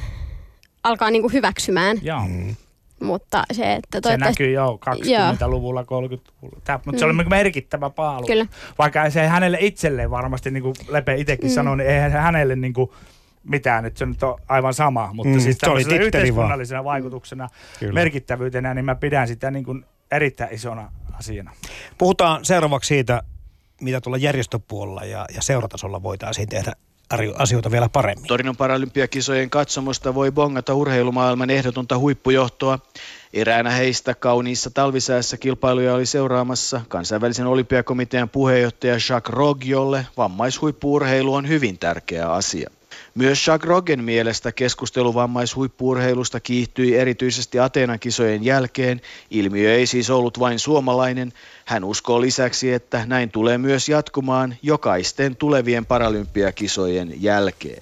alkaa niin kuin hyväksymään. Joo. Mm. Mutta se, että se näkyy jo kaksikymmentäluvulla, kolmekymmentäluvulla. Tämä, mutta mm. se oli merkittävä paalu. Kyllä. Vaikka se hänelle itselleen varmasti, niin kuin Lepe itsekin mm. sanoi, niin eihän se hänelle niin kuin mitään, nyt se nyt on aivan sama. Mutta mm, siis tämmöisenä yhteiskunnallisena vaikutuksena, mm. merkittävyytenä, niin mä pidän sitä niin kuin erittäin isona asiana. Puhutaan seuraavaksi siitä, mitä tuolla järjestöpuolella ja, ja seuratasolla voitaisiin tehdä asioita vielä paremmin. Torinon paralympiakisojen katsomusta voi bongata urheilumaailman ehdotonta huippujohtoa. Eräänä heistä kauniissa talvisäässä kilpailuja oli seuraamassa kansainvälisen olympiakomitean puheenjohtaja Jacques Rogge, jolle vammaishuippu-urheilu on hyvin tärkeä asia. Myös Jacques Roggen mielestä keskustelu vammaishuippu-urheilusta kiihtyi erityisesti Ateenan kisojen jälkeen. Ilmiö ei siis ollut vain suomalainen. Hän uskoo lisäksi, että näin tulee myös jatkumaan jokaisten tulevien paralympiakisojen jälkeen.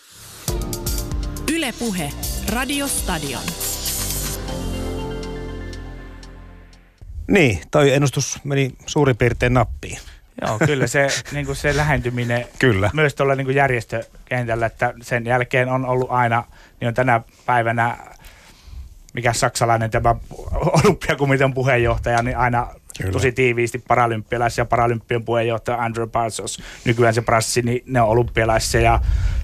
Yle Puhe. Radio Stadion. Niin, toi ennustus meni suurin piirtein nappiin. Joo, kyllä se, niin kuin se lähentyminen kyllä. myös tuolla niin kuin järjestökentällä, että sen jälkeen on ollut aina, niin on tänä päivänä, mikä saksalainen tämä olympiakomitean puheenjohtaja, niin aina kyllä. tosi tiiviisti paralympialaisia ja paralympian puheenjohtaja Andrew Parsons, nykyään se Prassi, niin ne on olympialaisia ja,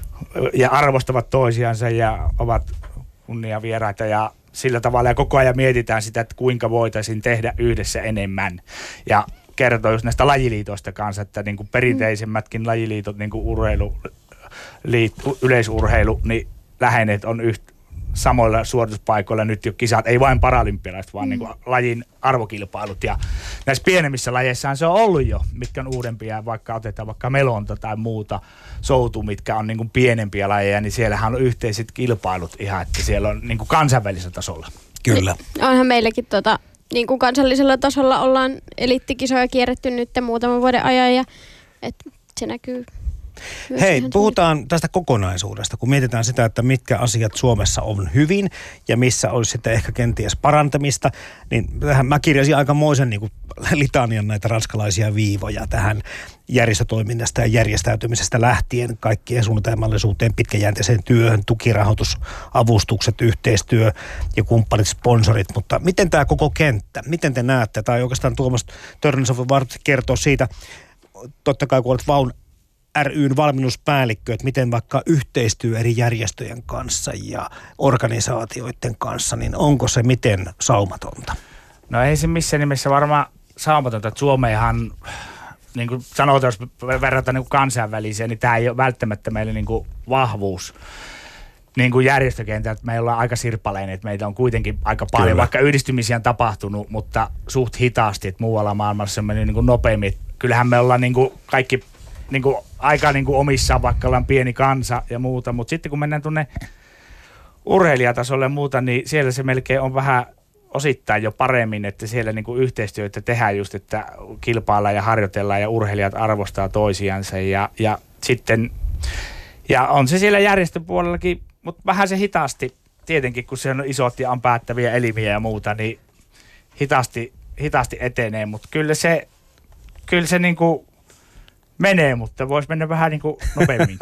ja arvostavat toisiansa ja ovat kunniavieraita ja sillä tavalla ja koko ajan mietitään sitä, että kuinka voitaisiin tehdä yhdessä enemmän ja kertoo just näistä lajiliitoista kanssa, että niin kuin perinteisemmätkin lajiliitot, niin kuin urheilu, liit, yleisurheilu, niin läheneet on yht, samoilla suorituspaikoilla nyt jo kisat, ei vain paralympialaiset, vaan mm. niin kuin lajin arvokilpailut. Ja näissä pienemmissä lajeissahan se on ollut jo, mitkä on uudempia, vaikka otetaan vaikka melonta tai muuta soutu, mitkä on niin kuin pienempiä lajeja, niin siellähän on yhteiset kilpailut ihan, että siellä on niin kuin kansainvälisellä tasolla. Kyllä. Onhan meilläkin tota... Niin kuin kansallisella tasolla ollaan eliittikisoja kierretty nyt muutaman vuoden ajan ja et se näkyy. Hei, puhutaan suuri. tästä kokonaisuudesta, kun mietitään sitä, että mitkä asiat Suomessa on hyvin ja missä olisi sitten ehkä kenties parantamista, niin tähän mä kirjasin aikamoisen niin kuin litanian näitä ranskalaisia viivoja tähän järjestötoiminnasta ja järjestäytymisestä lähtien kaikkien suunnitelmallisuuteen, pitkäjänteiseen työhön, tukirahoitus, avustukset, yhteistyö ja kumppanit, sponsorit, mutta miten tämä koko kenttä, miten te näette, tai oikeastaan Tuomas Törnäs voi varmasti kertoa siitä, totta kai kun olet Vaun ry:n valmennuspäällikkö, että miten vaikka yhteistyö eri järjestöjen kanssa ja organisaatioiden kanssa, niin onko se miten saumatonta? No ei se missään nimessä varmaan saumatonta, että Suomeenhan, niin kuin sanotaan, jos verrataan niin kuin kansainväliseen, niin tämä ei ole välttämättä meille niin kuin vahvuus. Niin kuin järjestökentältä, me ollaan aika sirpaleinen, että meitä on kuitenkin aika paljon, Kyllä. vaikka yhdistymisiä on tapahtunut, mutta suht hitaasti, että muualla maailmassa se meni niin kuin nopeammin. Kyllähän me ollaan niin kuin kaikki niin kuin aika niin kuin omissaan, vaikka ollaan pieni kansa ja muuta, mutta sitten kun mennään tuonne urheilijatasolle ja muuta, niin siellä se melkein on vähän osittain jo paremmin, että siellä niin kuin yhteistyötä tehdään just, että kilpaillaan ja harjoitellaan ja urheilijat arvostaa toisiansa ja, ja sitten, ja on se siellä järjestöpuolellakin mutta vähän se hitaasti, tietenkin kun se on isot ja on päättäviä elimiä ja muuta, niin hitaasti, hitaasti etenee, mutta kyllä se, kyllä se niinku menee, mutta voisi mennä vähän niin kuin nopeamminkin.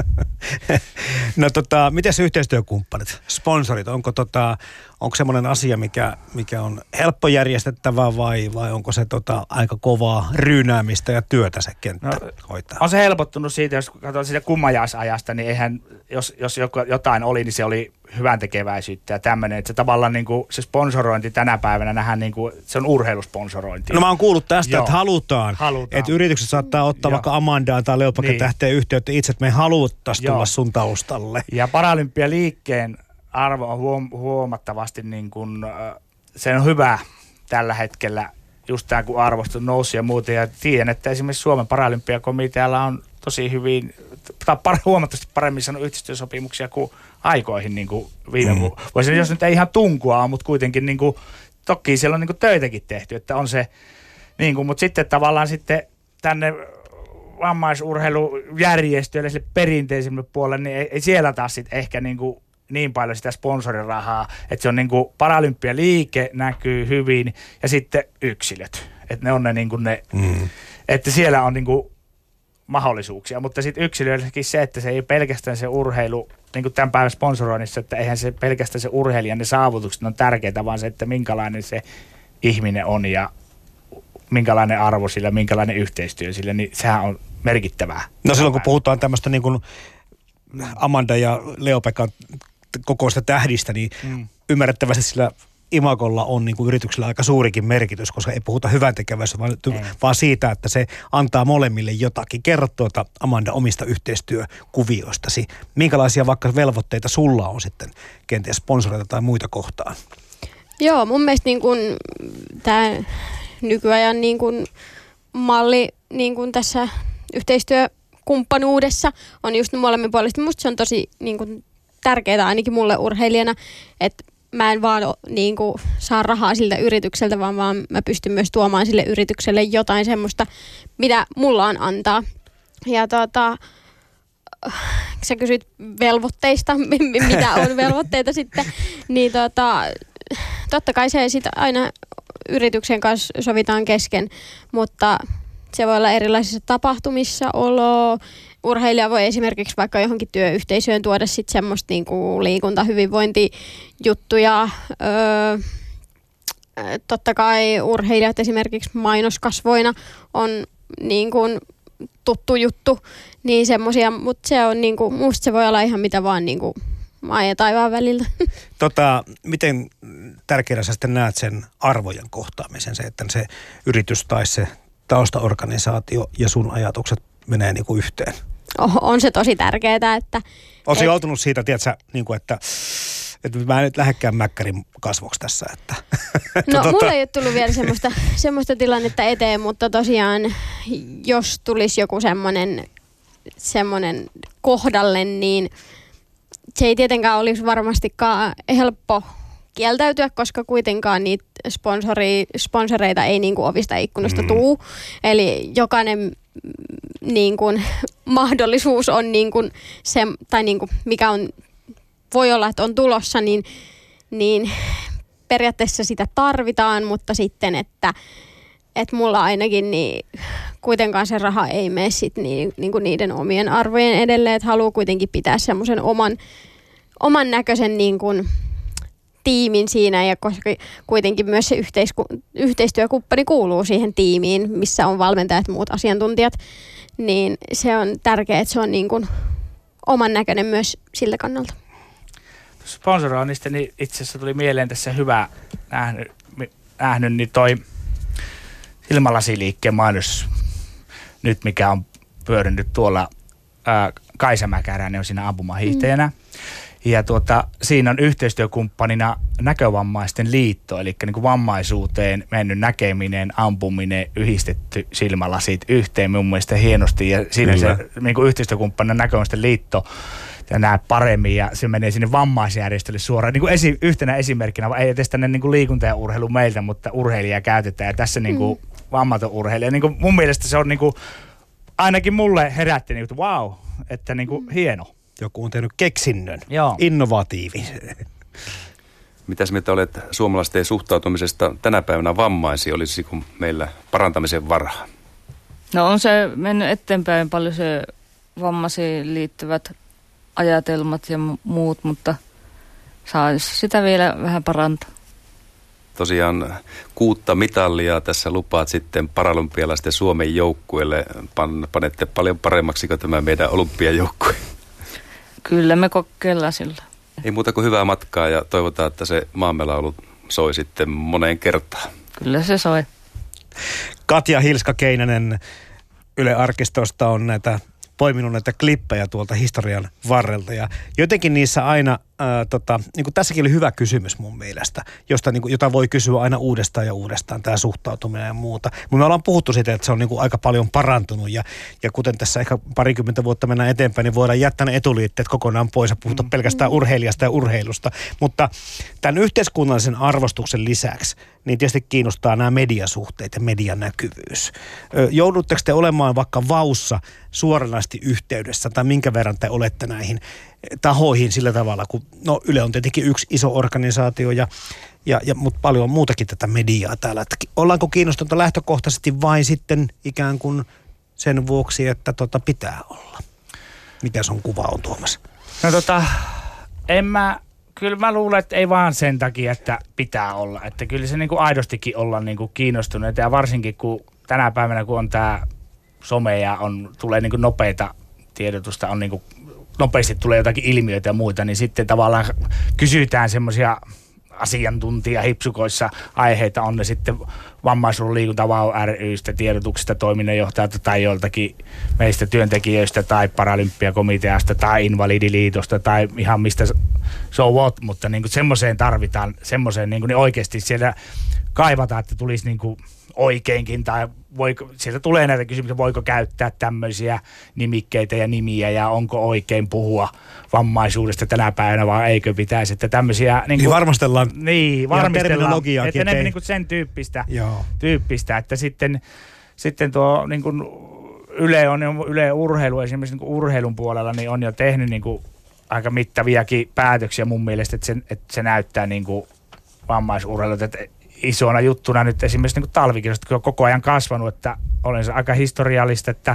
No tota, miten se yhteistyökumppanit, sponsorit, onko, tota, onko semmoinen asia, mikä, mikä on helppo järjestettävää vai, vai onko se tota, aika kovaa ryynäämistä ja työtä se kenttä no, hoitaa? On se helpottunut siitä, jos katsotaan siitä kummajaisajasta, niin eihän, jos, jos jotain oli, niin se oli hyvän tekeväisyyttä ja tämmöinen, että se tavallaan niin kuin, se sponsorointi tänä päivänä nähdään niin kuin, se on urheilusponsorointi. No mä oon kuullut tästä, Joo. että halutaan, halutaan, että yritykset saattaa ottaa Joo. vaikka Amandaan tai Leopoldin niin. tähteen yhteyttä itse, että me haluttaisiin tulla sun taustalle. Ja Paralympialiikkeen arvo on huom- huomattavasti niin kuin, se on hyvä tällä hetkellä, just tämä kun arvostus nousi ja muuta. Ja tiedän, että esimerkiksi Suomen Paralympiakomitealla on tosi hyvin, tai par- huomattavasti paremmin sanonut yhteistyösopimuksia kuin aikoihin niin kuin viime mm. vuosina. Jos nyt ei ihan tunkua ole, mutta kuitenkin niin kuin, toki siellä on niin kuin töitäkin tehty, että on se, niin kuin, mutta sitten tavallaan sitten tänne vammaisurheilujärjestöille, sille perinteisimmälle puolelle, niin ei, ei siellä taas sitten ehkä niin kuin niin paljon sitä sponsorirahaa, että se on niin kuin Paralympialiike näkyy hyvin ja sitten yksilöt, että ne on ne niin kuin ne, mm. että siellä on niin kuin mahdollisuuksia, mutta sitten yksilöillekin se, että se ei pelkästään se urheilu, niin kuin tämän päivän sponsoroinnissa, että eihän se pelkästään se urheilijan ne saavutukset on tärkeitä, vaan se, että minkälainen se ihminen on ja minkälainen arvo sillä, minkälainen yhteistyö sillä, niin sehän on merkittävää. No silloin kun puhutaan tämmöistä niin kuin Amanda ja Leo-Pekka kokoista tähdistä, niin mm. ymmärrettävästi sillä imagolla on niin kuin yrityksellä aika suurikin merkitys, koska ei puhuta hyväntekeväistä, vaan, vaan siitä, että se antaa molemmille jotakin. Kerro tuota, Amanda, omista yhteistyökuvioistasi. Minkälaisia vaikka velvoitteita sulla on sitten kenties sponsoreita tai muita kohtaan? Joo, mun mielestä niin kuin tämä nykyajan niin kuin malli niin kuin tässä yhteistyökumppanuudessa on just molemmin puolesta. Musta se on tosi niin kuin tärkeää ainakin mulle urheilijana, että mä en vaan niin kuin saa rahaa siltä yritykseltä, vaan, vaan mä pystyn myös tuomaan sille yritykselle jotain semmoista, mitä mulla on antaa. Ja tota, sä kysyt velvoitteista, mitä on velvoitteita sitten, niin tota, totta kai se sitten aina yrityksen kanssa sovitaan kesken, mutta se voi olla erilaisissa tapahtumissa olo. Urheilija voi esimerkiksi vaikka johonkin työyhteisöön tuoda sitten semmoista niinku liikunta-, hyvinvointijuttuja. Öö, totta kai urheilijat esimerkiksi mainoskasvoina on niinku tuttu juttu, niin semmoisia, mutta se on niinku, musta se voi olla ihan mitä vaan niinku maan ja taivaan välillä. Tota, miten tärkeänä sä sitten näet sen arvojen kohtaamisen, se, että se yritys tai se taustaorganisaatio ja sun ajatukset menee niinku yhteen? Oh, on se tosi tärkeää, että... Oletko joutunut siitä, tiedätkö, niin kuin, että, että mä en nyt lähdekään mäkkärin kasvoksi tässä, että... No tota... mulla ei ole tullut vielä semmoista, semmoista tilannetta eteen, mutta tosiaan, jos tulisi joku semmoinen, semmoinen kohdalle, niin se ei tietenkään olisi varmastikaan helppo kieltäytyä, koska kuitenkaan niitä sponsori, sponsoreita ei niin kuin ovista ikkunasta mm. tuu. Eli jokainen niin kuin, mahdollisuus on niin kuin se, tai niin kuin, mikä on, voi olla, että on tulossa, niin, niin periaatteessa sitä tarvitaan, mutta sitten, että, että mulla ainakin niin kuitenkaan se raha ei mene sit niin, niin kuin niiden omien arvojen edelleen, että haluaa kuitenkin pitää semmoisen oman, oman näköisen niin kuin tiimin siinä, ja koska kuitenkin myös se yhteisku- yhteistyökumppani kuuluu siihen tiimiin, missä on valmentajat ja muut asiantuntijat, niin se on tärkeää, että se on niin kuin oman näköinen myös siltä kannalta. Sponsoroinnista niin itse asiassa tuli mieleen tässä hyvä nähnyt, nähnyt niin toi silmälasiliikkeen mainos nyt, mikä on pyörinyt tuolla ää, Kaisa Mäkäräinen on siinä ampumahiihtäjänä. Mm. Ja tuota, siinä on yhteistyökumppanina Näkövammaisten liitto, eli niin kuin vammaisuuteen mennyt näkeminen, ampuminen, yhdistetty silmälasit yhteen mun mielestä hienosti. Ja siinä Kyllä. se niin kuin yhteistyökumppanina Näkövammaisten liitto ja näet paremmin ja se menee sinne vammaisjärjestölle suoraan. Niin kuin esi- yhtenä esimerkkinä, ei edes tänne niin kuin liikunta ja urheilu meiltä, mutta urheilijaa käytetään ja tässä niin kuin mm. vammaton urheilija. Niin kuin mun mielestä se on niin kuin, ainakin mulle herätti, niin kuin, wow, että niin kuin, hieno. Joku on tehnyt keksinnön, Joo. innovatiivisen. Mitäs mieltä olet suomalaisten suhtautumisesta tänä päivänä vammaisiin? Olisiko meillä parantamisen varaa? No on se mennyt eteenpäin paljon se vammaisiin liittyvät ajatelmat ja muut, mutta saisi sitä vielä vähän parantaa. Tosiaan kuutta mitallia tässä lupaat sitten paralympialaisten Suomen joukkueelle. Pan, panette paljon paremmaksi kuin tämä meidän olympiajoukkue. Kyllä me kokeillaan sillä. Ei muuta kuin hyvää matkaa ja toivotaan, että se maammelaulu soi sitten moneen kertaan. Kyllä se soi. Katja Hilska-Keinänen Yle Arkistosta on näitä poiminut näitä klippejä tuolta historian varrelta ja jotenkin niissä aina, ää, tota, niin kuin tässäkin oli hyvä kysymys mun mielestä, josta, niin kuin, jota voi kysyä aina uudestaan ja uudestaan, tämä suhtautuminen ja muuta. Mutta me ollaan puhuttu siitä, että se on niin kuin aika paljon parantunut ja, ja kuten tässä ehkä parikymmentä vuotta mennään eteenpäin, niin voidaan jättää ne etuliitteet kokonaan pois ja puhuta mm. pelkästään urheilijasta ja urheilusta. Mutta tämän yhteiskunnallisen arvostuksen lisäksi, niin tietysti kiinnostaa nämä mediasuhteet ja median näkyvyys. Joudutteko te olemaan vaikka vaussa suoranaisesti yhteydessä tai minkä verran te olette näihin tahoihin sillä tavalla, kun no Yle on tietenkin yksi iso organisaatio, ja, ja, ja, mutta paljon on muutakin tätä mediaa täällä. Että ollaanko kiinnostunut lähtökohtaisesti vain sitten ikään kuin sen vuoksi, että tota pitää olla? Mikä sun kuva on, Tuomas? No tota, en mä, kyllä mä luulen, että ei vaan sen takia, että pitää olla. Että kyllä se niinku aidostikin olla niinku kiinnostunut ja varsinkin kun tänä päivänä, kun on tää some ja on, tulee niinku nopeita tiedotusta, on niinku nopeasti tulee jotakin ilmiöitä ja muita, niin sitten tavallaan kysytään semmoisia asiantuntija-hipsukoissa aiheita, on ne sitten Vammaisurheilun liikuntavau ry:stä, tiedotuksesta, toiminnanjohtajalta tai joltakin meistä työntekijöistä tai Paralympiakomiteasta tai Invalidiliitosta tai ihan mistä so what, mutta niin kuin semmoiseen tarvitaan, semmoiseen niin kuin niin oikeasti siellä kaivataan, että tulisi niin kuin oikeinkin, tai voiko, sieltä tulee näitä kysymyksiä, voiko käyttää tämmöisiä nimikkeitä ja nimiä, ja onko oikein puhua vammaisuudesta tänä päivänä, vai eikö pitäisi, että tämmöisiä niin, niin varmastellaan. Niin, varmistellaan, että enemmän niin kuin sen tyyppistä, tyyppistä, että sitten, sitten tuo niin kuin Yle on, Yle Urheilu esimerkiksi niin kuin urheilun puolella, niin on jo tehnyt niin kuin aika mittaviakin päätöksiä mun mielestä, että se, että se näyttää niin kuin vammaisurheilut, että isona juttuna nyt esimerkiksi niin kuin talvikirjoista, kun on koko ajan kasvanut, että olen se aika historiallista, että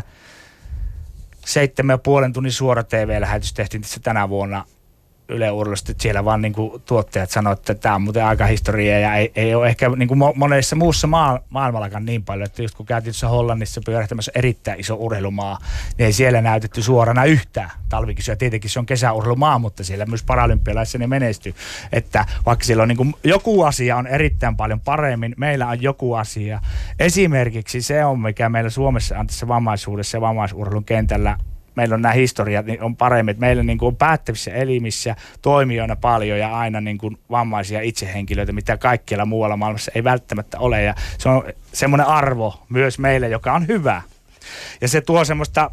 seitsemän ja puolen tunnin suora T V-lähetys tehtiin tässä tänä vuonna Yle Urheilusta, että siellä vaan niin kuin tuottajat sanoivat, että tämä on muuten aika historiaa ja ei, ei ole ehkä niin kuin monessa muussa maa, maailmallakaan niin paljon, että just kun käytiin tuossa Hollannissa pyörähtämässä erittäin iso urheilumaa, niin ei siellä näytetty suorana yhtään talvikisoja. Tietenkin se on kesäurheilumaa, mutta siellä myös paralympialaisissa ne menestyy, että vaikka siellä on niin kuin joku asia on erittäin paljon paremmin, meillä on joku asia. Esimerkiksi se on, mikä meillä Suomessa on tässä vammaisuudessa ja vammaisurheilun kentällä, meillä on nämä historiat, niin on paremmin, että meillä niin kuin on päättävissä elimissä toimijoina paljon ja aina niin kuin vammaisia itsehenkilöitä, mitä kaikkialla muualla maailmassa ei välttämättä ole. Ja se on semmoinen arvo myös meille, joka on hyvä. Ja se tuo semmoista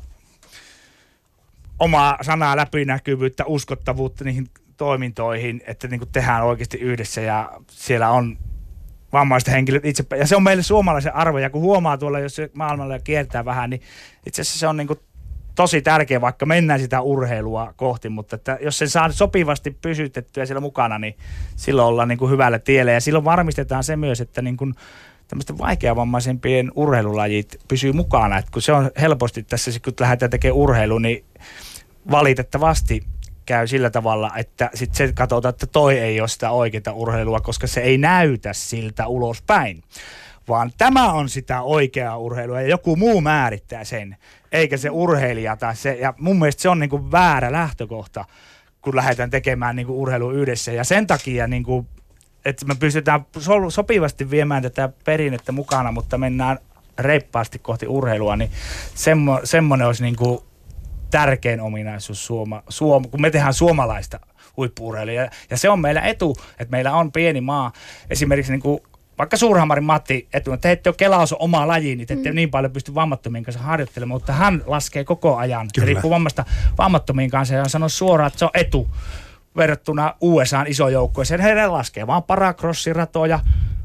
omaa sanaa, läpinäkyvyyttä, uskottavuutta niihin toimintoihin, että niin kuin tehdään oikeasti yhdessä ja siellä on vammaiset henkilöt itse. Ja se on meille suomalaisen arvo. Ja kun huomaa tuolla, jos se maailmalla kiertää vähän, niin itse asiassa se on niin kuin tosi tärkeä, vaikka mennään sitä urheilua kohti, mutta että jos sen saa sopivasti pysytettyä siellä mukana, niin silloin ollaan niin kuin hyvällä tiellä. Ja silloin varmistetaan se myös, että niin kuin tämmöisten vaikeavammaisempien urheilulajit pysyy mukana. Että kun se on helposti tässä, kun lähdetään tekemään urheilua, niin valitettavasti käy sillä tavalla, että sitten se katsotaan, että toi ei ole sitä oikeaa urheilua, koska se ei näytä siltä ulospäin. Vaan tämä on sitä oikeaa urheilua ja joku muu määrittää sen, eikä se urheilija tai se, ja mun mielestä se on niin kuin väärä lähtökohta, kun lähdetään tekemään niin kuin urheilua yhdessä ja sen takia, niin kuin, että me pystytään sopivasti viemään tätä perinnettä mukana, mutta mennään reippaasti kohti urheilua, niin semmo, semmoinen olisi niin kuin tärkein ominaisuus, Suoma, Suoma, kun me tehdään suomalaista huippu-urheilua ja, ja se on meillä etu, että meillä on pieni maa, esimerkiksi niin kuin vaikka Suurhamarin Matti etu, että te ette ole Kelaus on oma laji, niin te ette mm. niin paljon pysty vammattomien kanssa harjoittelemaan, mutta hän laskee koko ajan. Se riippuu vammasta vammattomien kanssa ja hän sanoo suoraan, että se on etu verrattuna U S A:n isojoukkueeseen. Heidän laskee vaan paracrossiratoja,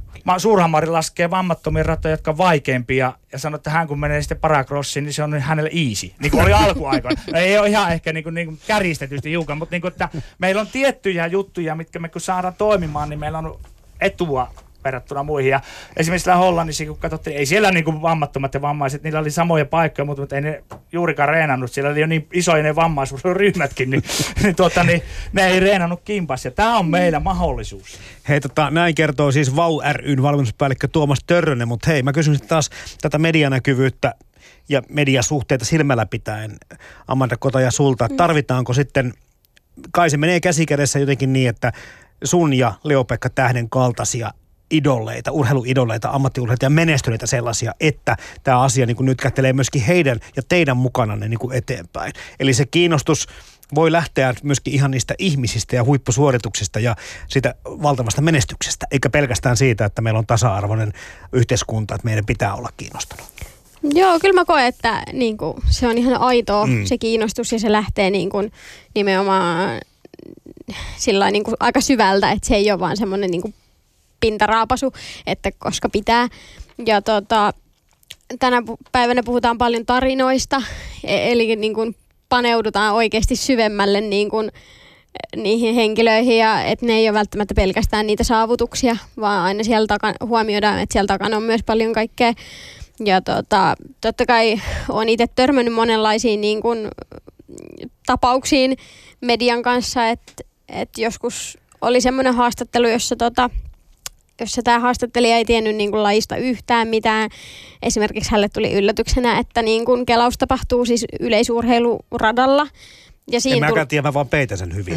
Suurhammari laskee vammattomia ratoja, jotka on vaikeimpia, ja sanoo, että hän kun menee sitten paracrossiin, niin se on hänelle easy. Niin kuin oli alkuaikoina. Ei ole ihan ehkä niin kuin, niin kuin kärjistetysti hiukan, mutta niin kuin, että meillä on tiettyjä juttuja, mitkä me kun saadaan toimimaan, niin meillä on etua verrattuna muihin. Ja esimerkiksi siellä Hollannissa, kun katsottiin, ei siellä niin kuin vammattomat ja vammaiset, niillä oli samoja paikkoja, mutta, mutta ei ne juurikaan reenannut. Siellä oli jo niin isoja ne vammaisuusryhmätkin, niin, niin, tuota, niin ne ei reenannut kimpas. Ja tämä on meillä mahdollisuus. Hei, tota, näin kertoo siis V A U ry:n valmennuspäällikkö Tuomas Törrönen, mutta hei, mä kysyn taas tätä medianäkyvyyttä ja mediasuhteita silmällä pitäen, Amanda Kotaja sulta, mm. tarvitaanko sitten, kai se menee käsikädessä jotenkin niin, että sun ja Leo-Pekka Tähden kaltaisia idoleita, urheiluidoleita, ammattiurheilijoita ja menestyneitä sellaisia, että tämä asia niin kuin nyt kättelee myöskin heidän ja teidän mukananne niin kuin eteenpäin. Eli se kiinnostus voi lähteä myöskin ihan niistä ihmisistä ja huippusuorituksista ja siitä valtavasta menestyksestä, eikä pelkästään siitä, että meillä on tasa-arvoinen yhteiskunta, että meidän pitää olla kiinnostunut. Joo, kyllä mä koen, että niin kuin, se on ihan aitoa mm. se kiinnostus ja se lähtee niin kuin, nimenomaan sillain, niin kuin, aika syvältä, että se ei ole vaan semmoinen niin kuin pintaraapasu, että koska pitää. Ja tota, tänä päivänä puhutaan paljon tarinoista, eli niin kuin paneudutaan oikeasti syvemmälle niin kuin niihin henkilöihin, ja että ne ei ole välttämättä pelkästään niitä saavutuksia, vaan aina siellä takana huomioidaan, että siellä takana on myös paljon kaikkea. Ja tota, totta kai olen itse törmännyt monenlaisiin niin kuin tapauksiin median kanssa, että, että joskus oli semmoinen haastattelu, jossa tota, jossa tämä haastattelija ei tiennyt niin kuin lajista yhtään mitään. Esimerkiksi hänelle tuli yllätyksenä, että niin kuin kelaus tapahtuu siis yleisurheiluradalla. Ja siinä en mäkään tuli... tiedä, mä vaan peitän sen hyvin.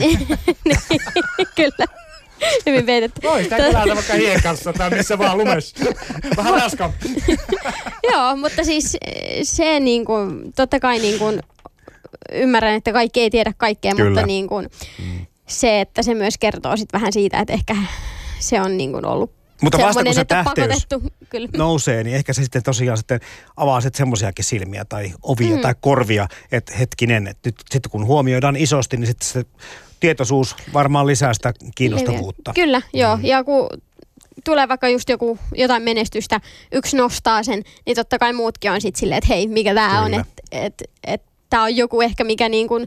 Kyllä, hyvin peitetty. Voi sitä kelata vaikka hiekassa tai missä vaan lumessa. Vähän raskampi. Joo, mutta siis se niin kuin, totta kai niin kuin, ymmärrän, että kaikki ei tiedä kaikkea, Kyllä. mutta niin kuin, se, että se myös kertoo sit vähän siitä, että ehkä se on niin kuin ollut mutta vasta kun se että tähteys kyllä. nousee, niin ehkä se sitten tosiaan sitten avaa sitten semmoisiakin silmiä tai ovia mm. tai korvia, että hetkinen, että nyt sitten kun huomioidaan isosti, niin sitten se tietoisuus varmaan lisää sitä kiinnostavuutta. Kyllä, mm. joo. Ja kun tulee vaikka just joku jotain menestystä, yksi nostaa sen, niin totta kai muutkin on sitten silleen, että hei, mikä tämä on, että et, et, tämä on joku ehkä, mikä niin kuin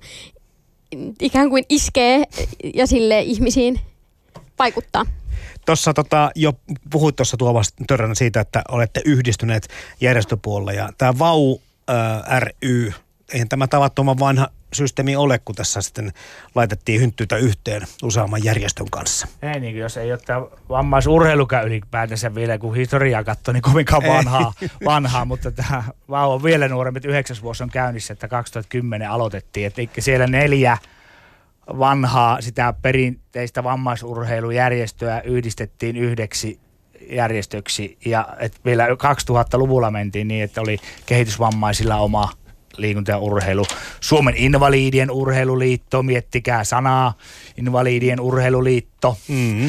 ikään kuin iskee ja sille ihmisiin vaikuttaa. Tuossa tota, jo puhuit tuossa Tuomas Törrönen siitä, että olette yhdistyneet järjestöpuolella ja tämä V A U ää, ry, eihän tämä tavattoman vanha systeemi ole, kun tässä sitten laitettiin hynttyytä yhteen useamman järjestön kanssa. Ei niin, jos ei ole tämä vammaisurheilukaan ylipäätänsä vielä, kun historiaa katsoo, niin kovinkaan vanhaa, vanhaa mutta tämä V A U on vielä nuorempi, yhdeksäs vuosi on käynnissä, että kaksituhattakymmenen aloitettiin, että siellä neljä vanhaa sitä perinteistä vammaisurheilujärjestöä yhdistettiin yhdeksi järjestöksi ja et vielä kaksituhattaluvulla mentiin niin, että oli kehitysvammaisilla oma liikunta ja urheilu. Suomen invalidien urheiluliitto, miettikää sanaa, invalidien urheiluliitto. Mm-hmm.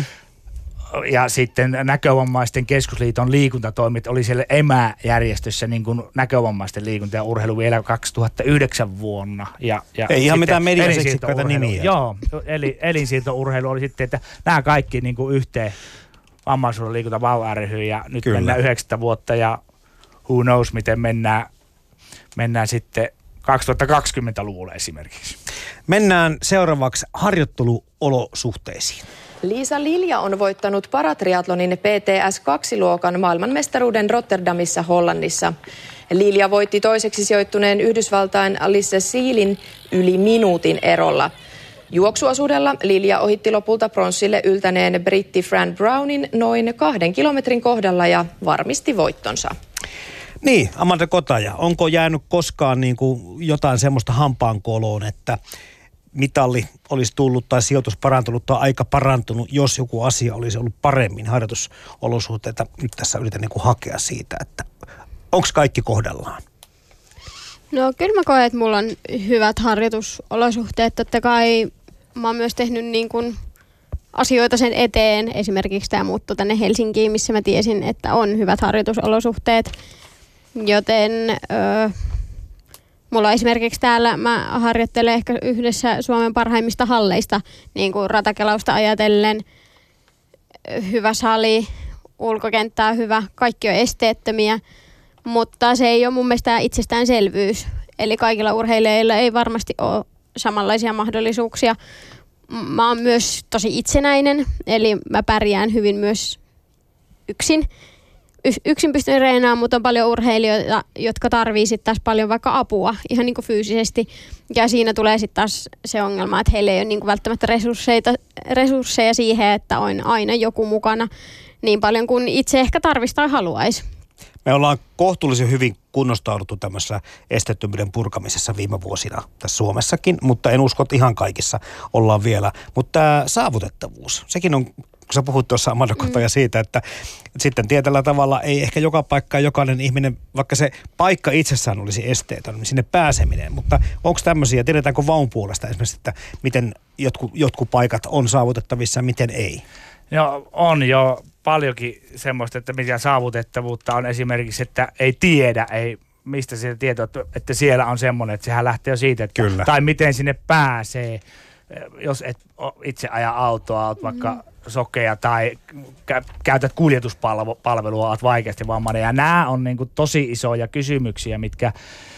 Ja sitten Näkövammaisten keskusliiton liikuntatoimit oli siellä E M A-järjestössä niin kuin Näkövammaisten liikunta ja urheilu vielä kaksituhattayhdeksän vuonna. Ja, ja ei ihan mitään mediaseksikkaita nimiä. Joo, eli elinsiirtourheilu oli sitten, että nämä kaikki niin kuin yhteen vammaisurheiluliikunta V A U ry ja nyt Kyllä. mennään yhdeksättä vuotta ja who knows miten mennään, mennään sitten kaksituhattakaksikymmentäluvulle esimerkiksi. Mennään seuraavaksi harjoitteluolosuhteisiin. Liisa Lilja on voittanut paratriatlonin P T S kaksi -luokan maailmanmestaruuden Rotterdamissa Hollannissa. Lilja voitti toiseksi sijoittuneen Yhdysvaltain Alice Sealin yli minuutin erolla. Juoksuosuudella Lilja ohitti lopulta pronssille yltäneen britti Fran Brownin noin kahden kilometrin kohdalla ja varmisti voittonsa. Niin, Amanda Kotaja, onko jäänyt koskaan niin kuin jotain semmoista hampaankoloon, että mitalli olisi tullut tai sijoitus parantunut tai aika parantunut, jos joku asia olisi ollut paremmin harjoitusolosuhteita. Nyt tässä yritän niin kuin hakea siitä, että onko kaikki kohdallaan? No kyllä mä koen, että mulla on hyvät harjoitusolosuhteet. Totta kai mä oon myös tehnyt niin kuin asioita sen eteen. Esimerkiksi tämä muutto tänne Helsinkiin, missä mä tiesin, että on hyvät harjoitusolosuhteet. Joten Öö, mulla esimerkiksi täällä mä harjoittelen ehkä yhdessä Suomen parhaimmista halleista, niin kuin ratakelausta ajatellen. Hyvä sali, ulkokenttä on hyvä, kaikki on esteettömiä, mutta se ei ole mun mielestä itsestäänselvyys. Eli kaikilla urheilijoilla ei varmasti ole samanlaisia mahdollisuuksia. Mä oon myös tosi itsenäinen, eli mä pärjään hyvin myös yksin. Y- yksin pystyn reenaamaan, mutta on paljon urheilijoita, jotka tarvii sitten taas paljon vaikka apua ihan niin kuin fyysisesti. Ja siinä tulee sitten taas se ongelma, että heillä ei ole niin kuin välttämättä resursseja, resursseja siihen, että on aina joku mukana niin paljon kuin itse ehkä tarvitsisi tai haluaisi. Me ollaan kohtuullisen hyvin kunnostauduttu tämmöisessä esteettömyyden purkamisessa viime vuosina tässä Suomessakin, mutta en usko, että ihan kaikissa ollaan vielä. Mutta tämä saavutettavuus, sekin on, kun sä puhuit tuossa Amanda Kotaja siitä, että sitten tietyllä tavalla ei ehkä joka paikka, jokainen ihminen, vaikka se paikka itsessään olisi esteetön, niin sinne pääseminen. Mutta onko tämmöisiä, tiedetäänkö Vaun puolesta esimerkiksi, että miten jotkut, jotkut paikat on saavutettavissa ja miten ei? Joo, on jo paljonkin semmoista, että mitä saavutettavuutta on esimerkiksi, että ei tiedä, ei mistä se tieto, että siellä on semmoinen, että sehän lähtee jo siitä, että, tai miten sinne pääsee, jos et itse aja autoa, olet vaikka mm. sokea tai käytät kuljetuspalvelua, olet vaikeasti vammainen. Ja nämä on niin kuin tosi isoja kysymyksiä, mitkä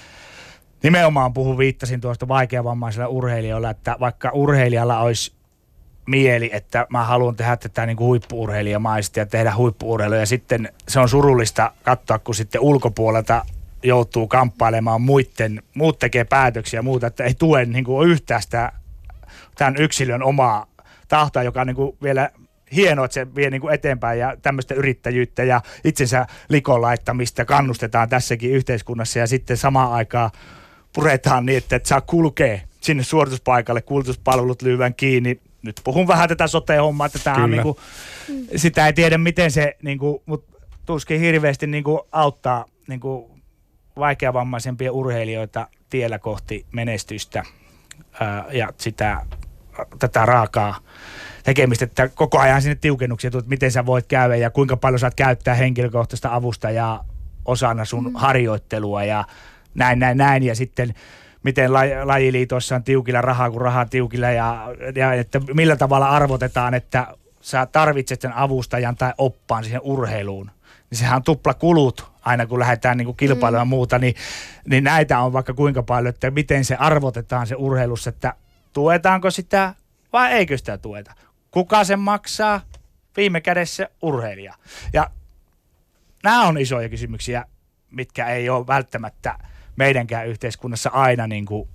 nimenomaan puhun, viittasin tuosta vaikeavammaisilla urheilijoilla, että vaikka urheilijalla olisi mieli, että mä haluan tehdä tätä niin kuin huippu-urheilijamaisesti ja tehdä huippu-urheilua. Ja sitten se on surullista katsoa, kun sitten ulkopuolelta joutuu kamppailemaan muiden, muut tekee päätöksiä ja muuta, että ei tue niin kuin yhtään sitä, tämän yksilön omaa tahtoa, joka on niin kuin vielä hienoa, että se vie niin kuin eteenpäin ja tämmöistä yrittäjyyttä ja itsensä likon laittamista kannustetaan tässäkin yhteiskunnassa ja sitten samaan aikaan puretaan niin, että et saa kulkea sinne suorituspaikalle, kuljetuspalvelut lyövän kiinni. Nyt puhun vähän tätä sote-hommaa, että tämä on niinku, sitä ei tiedä miten se, niinku, mutta tuskin hirveästi niinku auttaa niinku vaikeavammaisempia urheilijoita tiellä kohti menestystä ää, ja sitä, tätä raakaa tekemistä, että koko ajan sinne tiukennuksia, että miten sä voit käydä ja kuinka paljon saat käyttää henkilökohtaista avustajaa osana sun mm. harjoittelua ja näin, näin, näin ja sitten miten laj- lajiliitoissa on tiukilla rahaa kuin rahaa tiukilla ja, ja että millä tavalla arvotetaan, että sä tarvitset sen avustajan tai oppaan siihen urheiluun. Niin sehän on tuplakulut aina kun lähdetään niin kuin kilpailemaan mm. muuta, niin, niin näitä on vaikka kuinka paljon, että miten se arvotetaan se urheilussa, että tuetaanko sitä vai eikö sitä tueta. Kuka sen maksaa? Viime kädessä urheilija. Ja nämä on isoja kysymyksiä, mitkä ei ole välttämättä meidänkään yhteiskunnassa aina niin kuin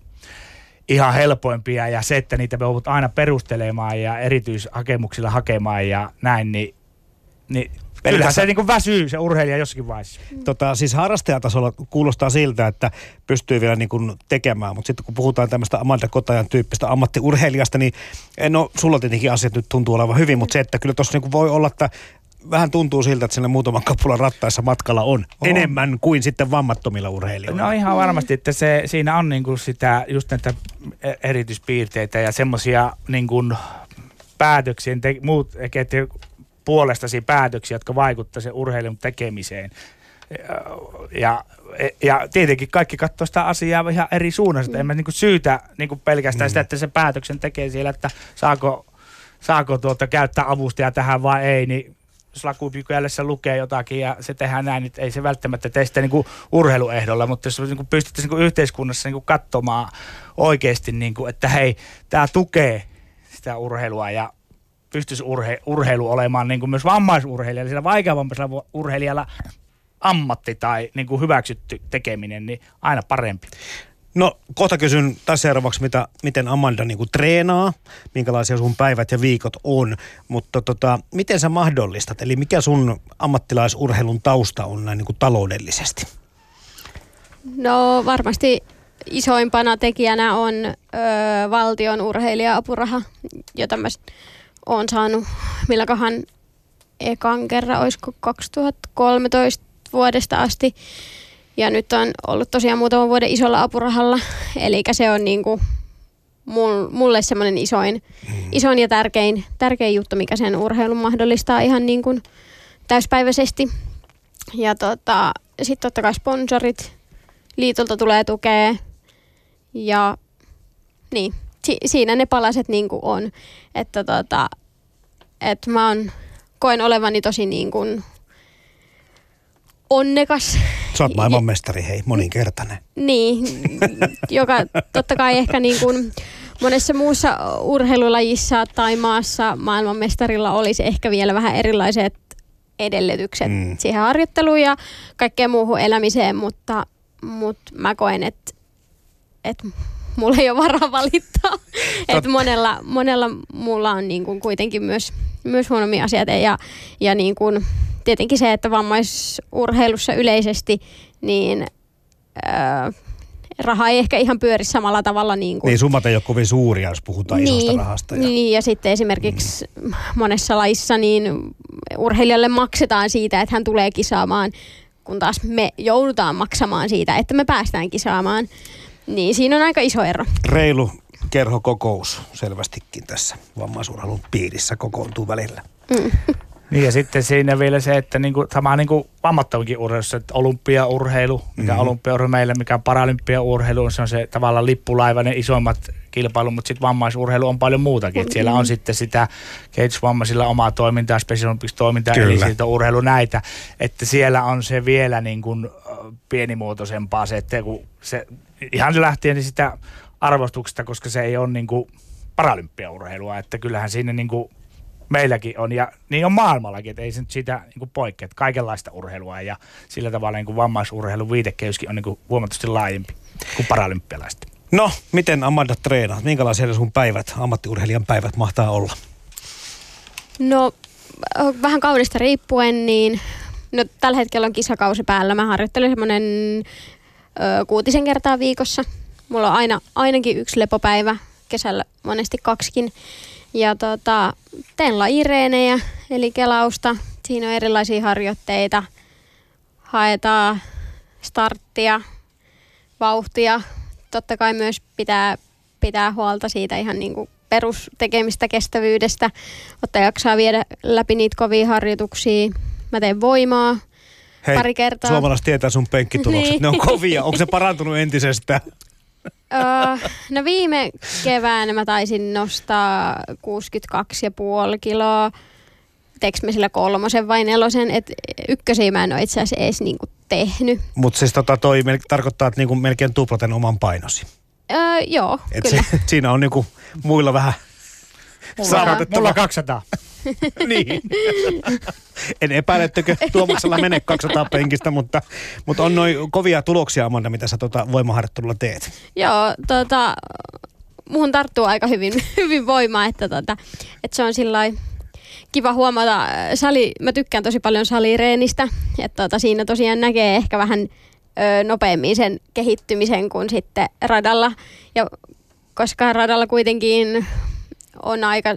ihan helpoimpia ja se, että niitä voit aina perustelemaan ja erityishakemuksilla hakemaan ja näin, niin, niin kyllähän se niin kuin väsyy se urheilija jossakin vaiheessa. Tota, siis harrastajatasolla kuulostaa siltä, että pystyy vielä niin kuin tekemään, mutta sitten kun puhutaan tämmöistä Amanda Kotajan tyyppistä ammattiurheilijasta, niin no sulla tietenkin asiat nyt tuntuu olevan hyvin, mutta se, että kyllä tuossa niin voi olla, että vähän tuntuu siltä, että siinä muutaman kapulan rattaissa matkalla on, on enemmän kuin sitten vammattomilla urheilijoilla. No ihan varmasti, että se, siinä on niin kuin sitä, just näitä erityispiirteitä ja semmoisia niin kuin päätöksiä, te, muut puolestasi päätöksiä, jotka vaikuttavat sen urheilun tekemiseen. Ja, ja, ja tietenkin kaikki katsoo sitä asiaa ihan eri suunnasta. Mm. En mä niin kuin syytä niin kuin pelkästään mm. sitä, että se päätöksen tekee siellä, että saako, saako tuota käyttää avustajaa tähän vai ei, niin jos lakupykälässä lukee jotakin ja se tehdään näin, niin ei se välttämättä tee sitä niin kuin urheiluehdolla, mutta jos niin kuin pystyttäisiin niin kuin yhteiskunnassa niin kuin katsomaan oikeasti, niin kuin, että hei, tämä tukee sitä urheilua ja pystyisi urhe, urheilu olemaan niin kuin myös vammaisurheilijalla, sillä vaikeavammaisella urheilijalla ammatti tai niin kuin hyväksytty tekeminen, niin aina parempi. No kohta kysyn taas seuraavaksi, mitä, miten Amanda niin kuin treenaa, minkälaisia sun päivät ja viikot on, mutta tota, miten sä mahdollistat, eli mikä sun ammattilaisurheilun tausta on näin niin kuin taloudellisesti? No varmasti isoimpana tekijänä on ö, valtion urheilija-apuraha, jota mä oon saanut milläköhän ekan kerran, olisiko kaksituhattakolmetoista vuodesta asti. Ja nyt on ollut tosiaan muutaman vuoden isolla apurahalla, eli se on niinku mulle semmoinen isoin, mm. isoin ja tärkein, tärkein juttu, mikä sen urheilun mahdollistaa ihan niin kuin täyspäiväisesti. Ja tota, sitten totta kai sponsorit, liitolta tulee tukea ja niin, si- siinä ne palaset niin kuin on. Että tota, et mä on, koen olevani tosi niin kuin onnekas. Sä oot maailmanmestari, hei, moninkertainen. Niin, joka totta kai ehkä niin kuin monessa muussa urheilulajissa tai maassa maailmanmestarilla olisi ehkä vielä vähän erilaiset edellytykset mm. siihen harjoitteluun ja kaikkeen muuhun elämiseen, mutta, mutta mä koen, että, että mulla ei ole varaa valittaa. Että monella, monella mulla on niin kuin kuitenkin myös, myös huonomia asioita ja, ja niin kuin tietenkin se, että vammaisurheilussa yleisesti niin öö, raha ei ehkä ihan pyöri samalla tavalla. Niin, kuin, niin summat ei ole kovin suuria, jos puhutaan niin, isosta rahasta. Ja... Niin, ja sitten esimerkiksi mm. monessa lajissa niin urheilijalle maksetaan siitä, että hän tulee kisaamaan, kun taas me joudutaan maksamaan siitä, että me päästään kisaamaan. Niin siinä on aika iso ero. Reilu kerhokokous selvästikin tässä vammaisurheilun piirissä kokoontuu välillä. Mm. Niin ja sitten siinä vielä se, että niinku, sama niin kuin vammattavinkin urheilussa, että olympiaurheilu, mikä mm-hmm. olympiaurheilu meillä, mikä paralympiaurheilu on, se on se tavallaan lippulaiva, ne isoimmat kilpailut, mutta sitten vammaisurheilu on paljon muutakin. Mm-hmm. Siellä on sitten sitä kehitysvammaisilla omaa toimintaa, Special Olympics-toimintaa, eli siitä urheilu näitä, että siellä on se vielä niin kuin pienimuotoisempaa se, että kun se ihan lähtien niin sitä arvostuksesta, koska se ei ole niin kuin paralympiaurheilua, että kyllähän siinä niin kuin meilläkin on, ja niin on maailmallakin, että ei se nyt siitä niin poikkea, että kaikenlaista urheilua, ja sillä tavalla niin vammaisurheilun viitekehyskin on niin huomattavasti laajempi kuin paralympialaista. No, miten Amanda treenaat? Minkälaisia sun päivät, ammattiurheilijan päivät mahtaa olla? No, vähän kaudesta riippuen, niin no, tällä hetkellä on kisakausi päällä. Mä harjoittelen semmoinen ö, kuutisen kertaa viikossa. Mulla on aina, ainakin yksi lepopäivä, kesällä monesti kaksikin. Ja tota, teen lajireenejä, eli kelausta. Siinä on erilaisia harjoitteita. Haetaan starttia, vauhtia. Totta kai myös pitää, pitää huolta siitä ihan niin kuin perustekemistä, kestävyydestä. Otta jaksaa viedä läpi niitä kovia harjoituksia. Mä teen voimaa Hei, pari kertaa. Suomalaiset tietää sun penkkitulokset. Niin. Ne on kovia. Onko se parantunut entisestään? Öö, no viime keväänä mä taisin nostaa kuusikymmentäkaksi pilkku viisi kiloa. Teekö mä sillä kolmosen vai nelosen? Et ykkösiä mä en ole itse asiassa edes niinku tehnyt. Mutta siis tota toi mel- tarkoittaa, että niinku melkein tuplaten oman painosi. Öö, joo, Et kyllä. Se, siinä on niinku muilla vähän saavutettava. Mulla kaksisataa. Niin. En epäile, etteikö Tuomaksella mene kaksisataa penkistä, mutta, mutta on noin kovia tuloksia, Amanda, mitä sä tota voimaharjoittelulla teet. Joo, tota, muhun tarttuu aika hyvin, hyvin voimaa, että, tota, että se on sillai kiva huomata. Sali, mä tykkään tosi paljon salireenistä, että tota, siinä tosiaan näkee ehkä vähän ö, nopeammin sen kehittymisen kuin sitten radalla. Ja koska radalla kuitenkin on aika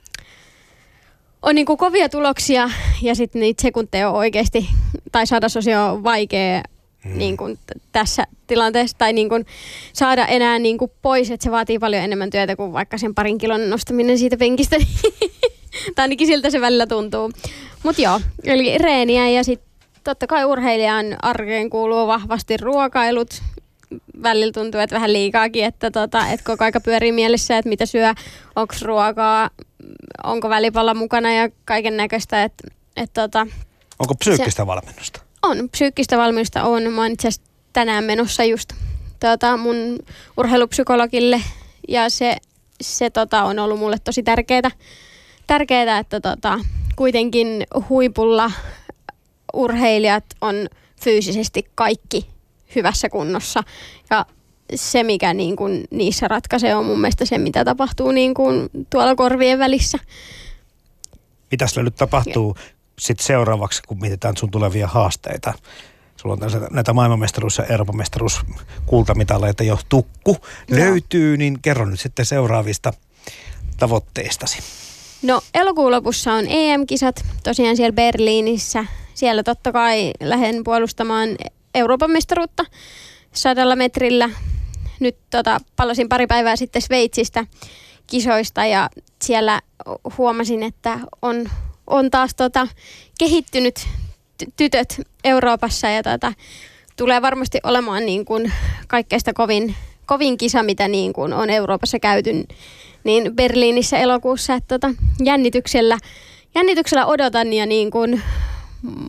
on niinku kovia tuloksia ja sitten niitä sekunteja on oikeasti, tai sadasosia on vaikea hmm. niinku t- tässä tilanteessa, tai niinku saada enää niinku pois, että se vaatii paljon enemmän työtä kuin vaikka sen parin kilon nostaminen siitä penkistä. Tai ainakin siltä se välillä tuntuu. Mutta joo, eli reeniä ja sitten totta kai urheilijan arkeen kuuluu vahvasti ruokailut. Välillä tuntuu, että vähän liikaakin, että tota, et koko aika pyörii mielessä, että mitä syö, onko ruokaa, onko välipala mukana ja kaiken näköistä. Et, et tota, onko psyykkistä se, valmennusta? On, psyykkistä valmennusta on. Mä oon itse asiassa tänään menossa just tota, mun urheilupsykologille ja se, se tota, on ollut mulle tosi tärkeää, tärkeää että tota, kuitenkin huipulla urheilijat on fyysisesti kaikki hyvässä kunnossa. Ja se, mikä niin kuin niissä ratkaisee, on mun mielestä se, mitä tapahtuu niin kuin tuolla korvien välissä. Mitäs nyt tapahtuu sitten seuraavaksi, kun mietitään sun tulevia haasteita? Sulla on näitä maailmanmestaruus- ja Euroopan mestaruuskultamitaleita jo tukku löytyy, niin kerro nyt sitten seuraavista tavoitteistasi. No elokuun lopussa on E M-kisat tosiaan siellä Berliinissä. Siellä totta kai lähden puolustamaan Euroopan mestaruutta sadalla metrillä. Nyt tota, palasin pari päivää sitten Sveitsistä kisoista ja siellä huomasin, että on, on taas tota, kehittynyt ty- tytöt Euroopassa ja tota, tulee varmasti olemaan niin kuin kaikkein kovin, kovin kisa, mitä niin kuin on Euroopassa käyty niin Berliinissä elokuussa. Että tota, jännityksellä, jännityksellä odotan ja niin kuin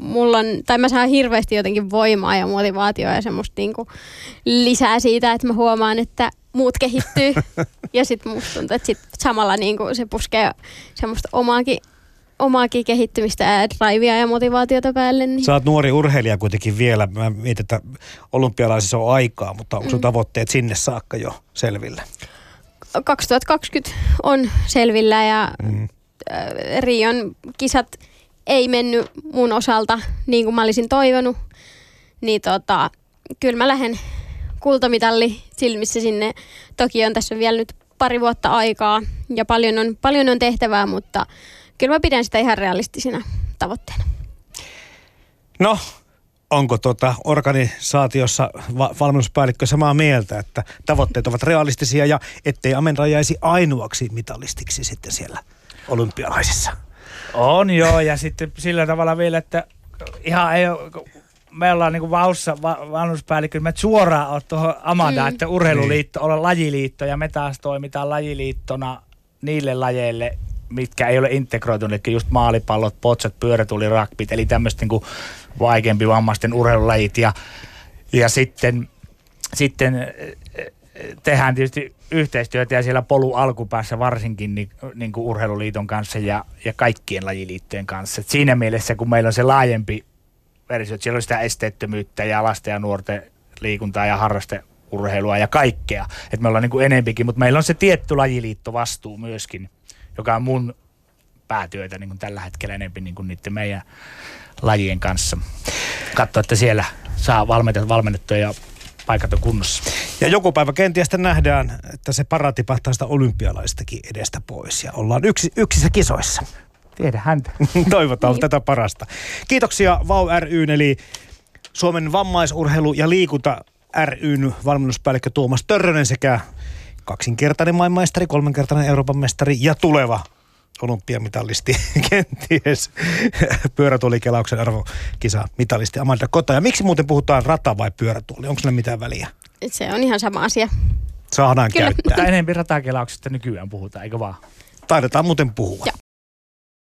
mulla on, tai mä saan hirveästi jotenkin voimaa ja motivaatioa ja semmoista niinku lisää siitä, että mä huomaan, että muut kehittyy. Ja sit musta tuntuu, että sit samalla niinku se puskee semmoista omaakin, omaakin kehittymistä ja drivea ja motivaatiota päälle. Niin. Sä oot nuori urheilija kuitenkin vielä. Mä mietin, että olympialaisissa on aikaa, mutta onko sun mm. tavoitteet sinne saakka jo selvillä? kaksituhattakaksikymmentä on selvillä ja mm. Rion kisat ei mennyt mun osalta niin kuin mä olisin toivonut. Niin tota, kyllä mä lähden kultamitalli silmissä sinne. Toki on tässä vielä nyt pari vuotta aikaa ja paljon on, paljon on tehtävää, mutta kyllä mä pidän sitä ihan realistisena tavoitteena. No, onko tuota organisaatiossa va- valmennuspäällikkö samaa mieltä, että tavoitteet ovat realistisia ja ettei Amenra jäisi ainoaksi mitallistiksi sitten siellä olympialaisissa? On joo, ja sitten sillä tavalla vielä, että ihan ei ole, me ollaan niin kuin vaussa va- valmennuspäällikkö, me suoraan ole tuohon Amadaan, mm. että urheiluliitto, olla lajiliitto ja me taas toimitaan lajiliittona niille lajeille, mitkä ei ole integroituneet, eli just maalipallot, potsat, pyörätuoli, rugbyt, eli tämmöistä niin vaikeampi vammaisten urheilulajit. Ja, ja sitten, sitten tehdään tietysti yhteistyötä ja siellä polun alkupäässä varsinkin niin, niin kuin urheiluliiton kanssa ja, ja kaikkien lajiliittojen kanssa. Et siinä mielessä, kun meillä on se laajempi versio, että siellä on sitä esteettömyyttä ja lasten ja nuorten liikuntaa ja harrasteurheilua ja kaikkea. Että me ollaan niin kuin enempikin, mutta meillä on se tietty lajiliittovastuu myöskin, joka on mun päätyötä niin kuin tällä hetkellä enemmän niin kuin niiden meidän lajien kanssa. Katso, että siellä saa valmennettua, valmennettua ja paikat on kunnossa. Ja joku päivä kenties nähdään, että se para tipahtaa sitä olympialaistakin edestä pois ja ollaan yksi, yksissä kisoissa. Tiedä häntä. Toivotaan tätä parasta. Kiitoksia V A U ry:n eli Suomen vammaisurheilu- ja liikunta ry:n valmennuspäällikkö Tuomas Törrönen sekä kaksinkertainen maailmanmestari, kolmenkertainen Euroopan mestari ja tuleva olympiamitalisti, kenties pyörätuolikelauksen arvokisa mitalisti Amanda Kota. Ja miksi muuten puhutaan rata vai pyörätuoli? Onko sillä mitään väliä? Se on ihan sama asia. Saadaan Kyllä. käyttää. Mutta enemmän ratakelauksesta nykyään puhutaan, eikö vaan? Taidetaan muuten puhua. Ja.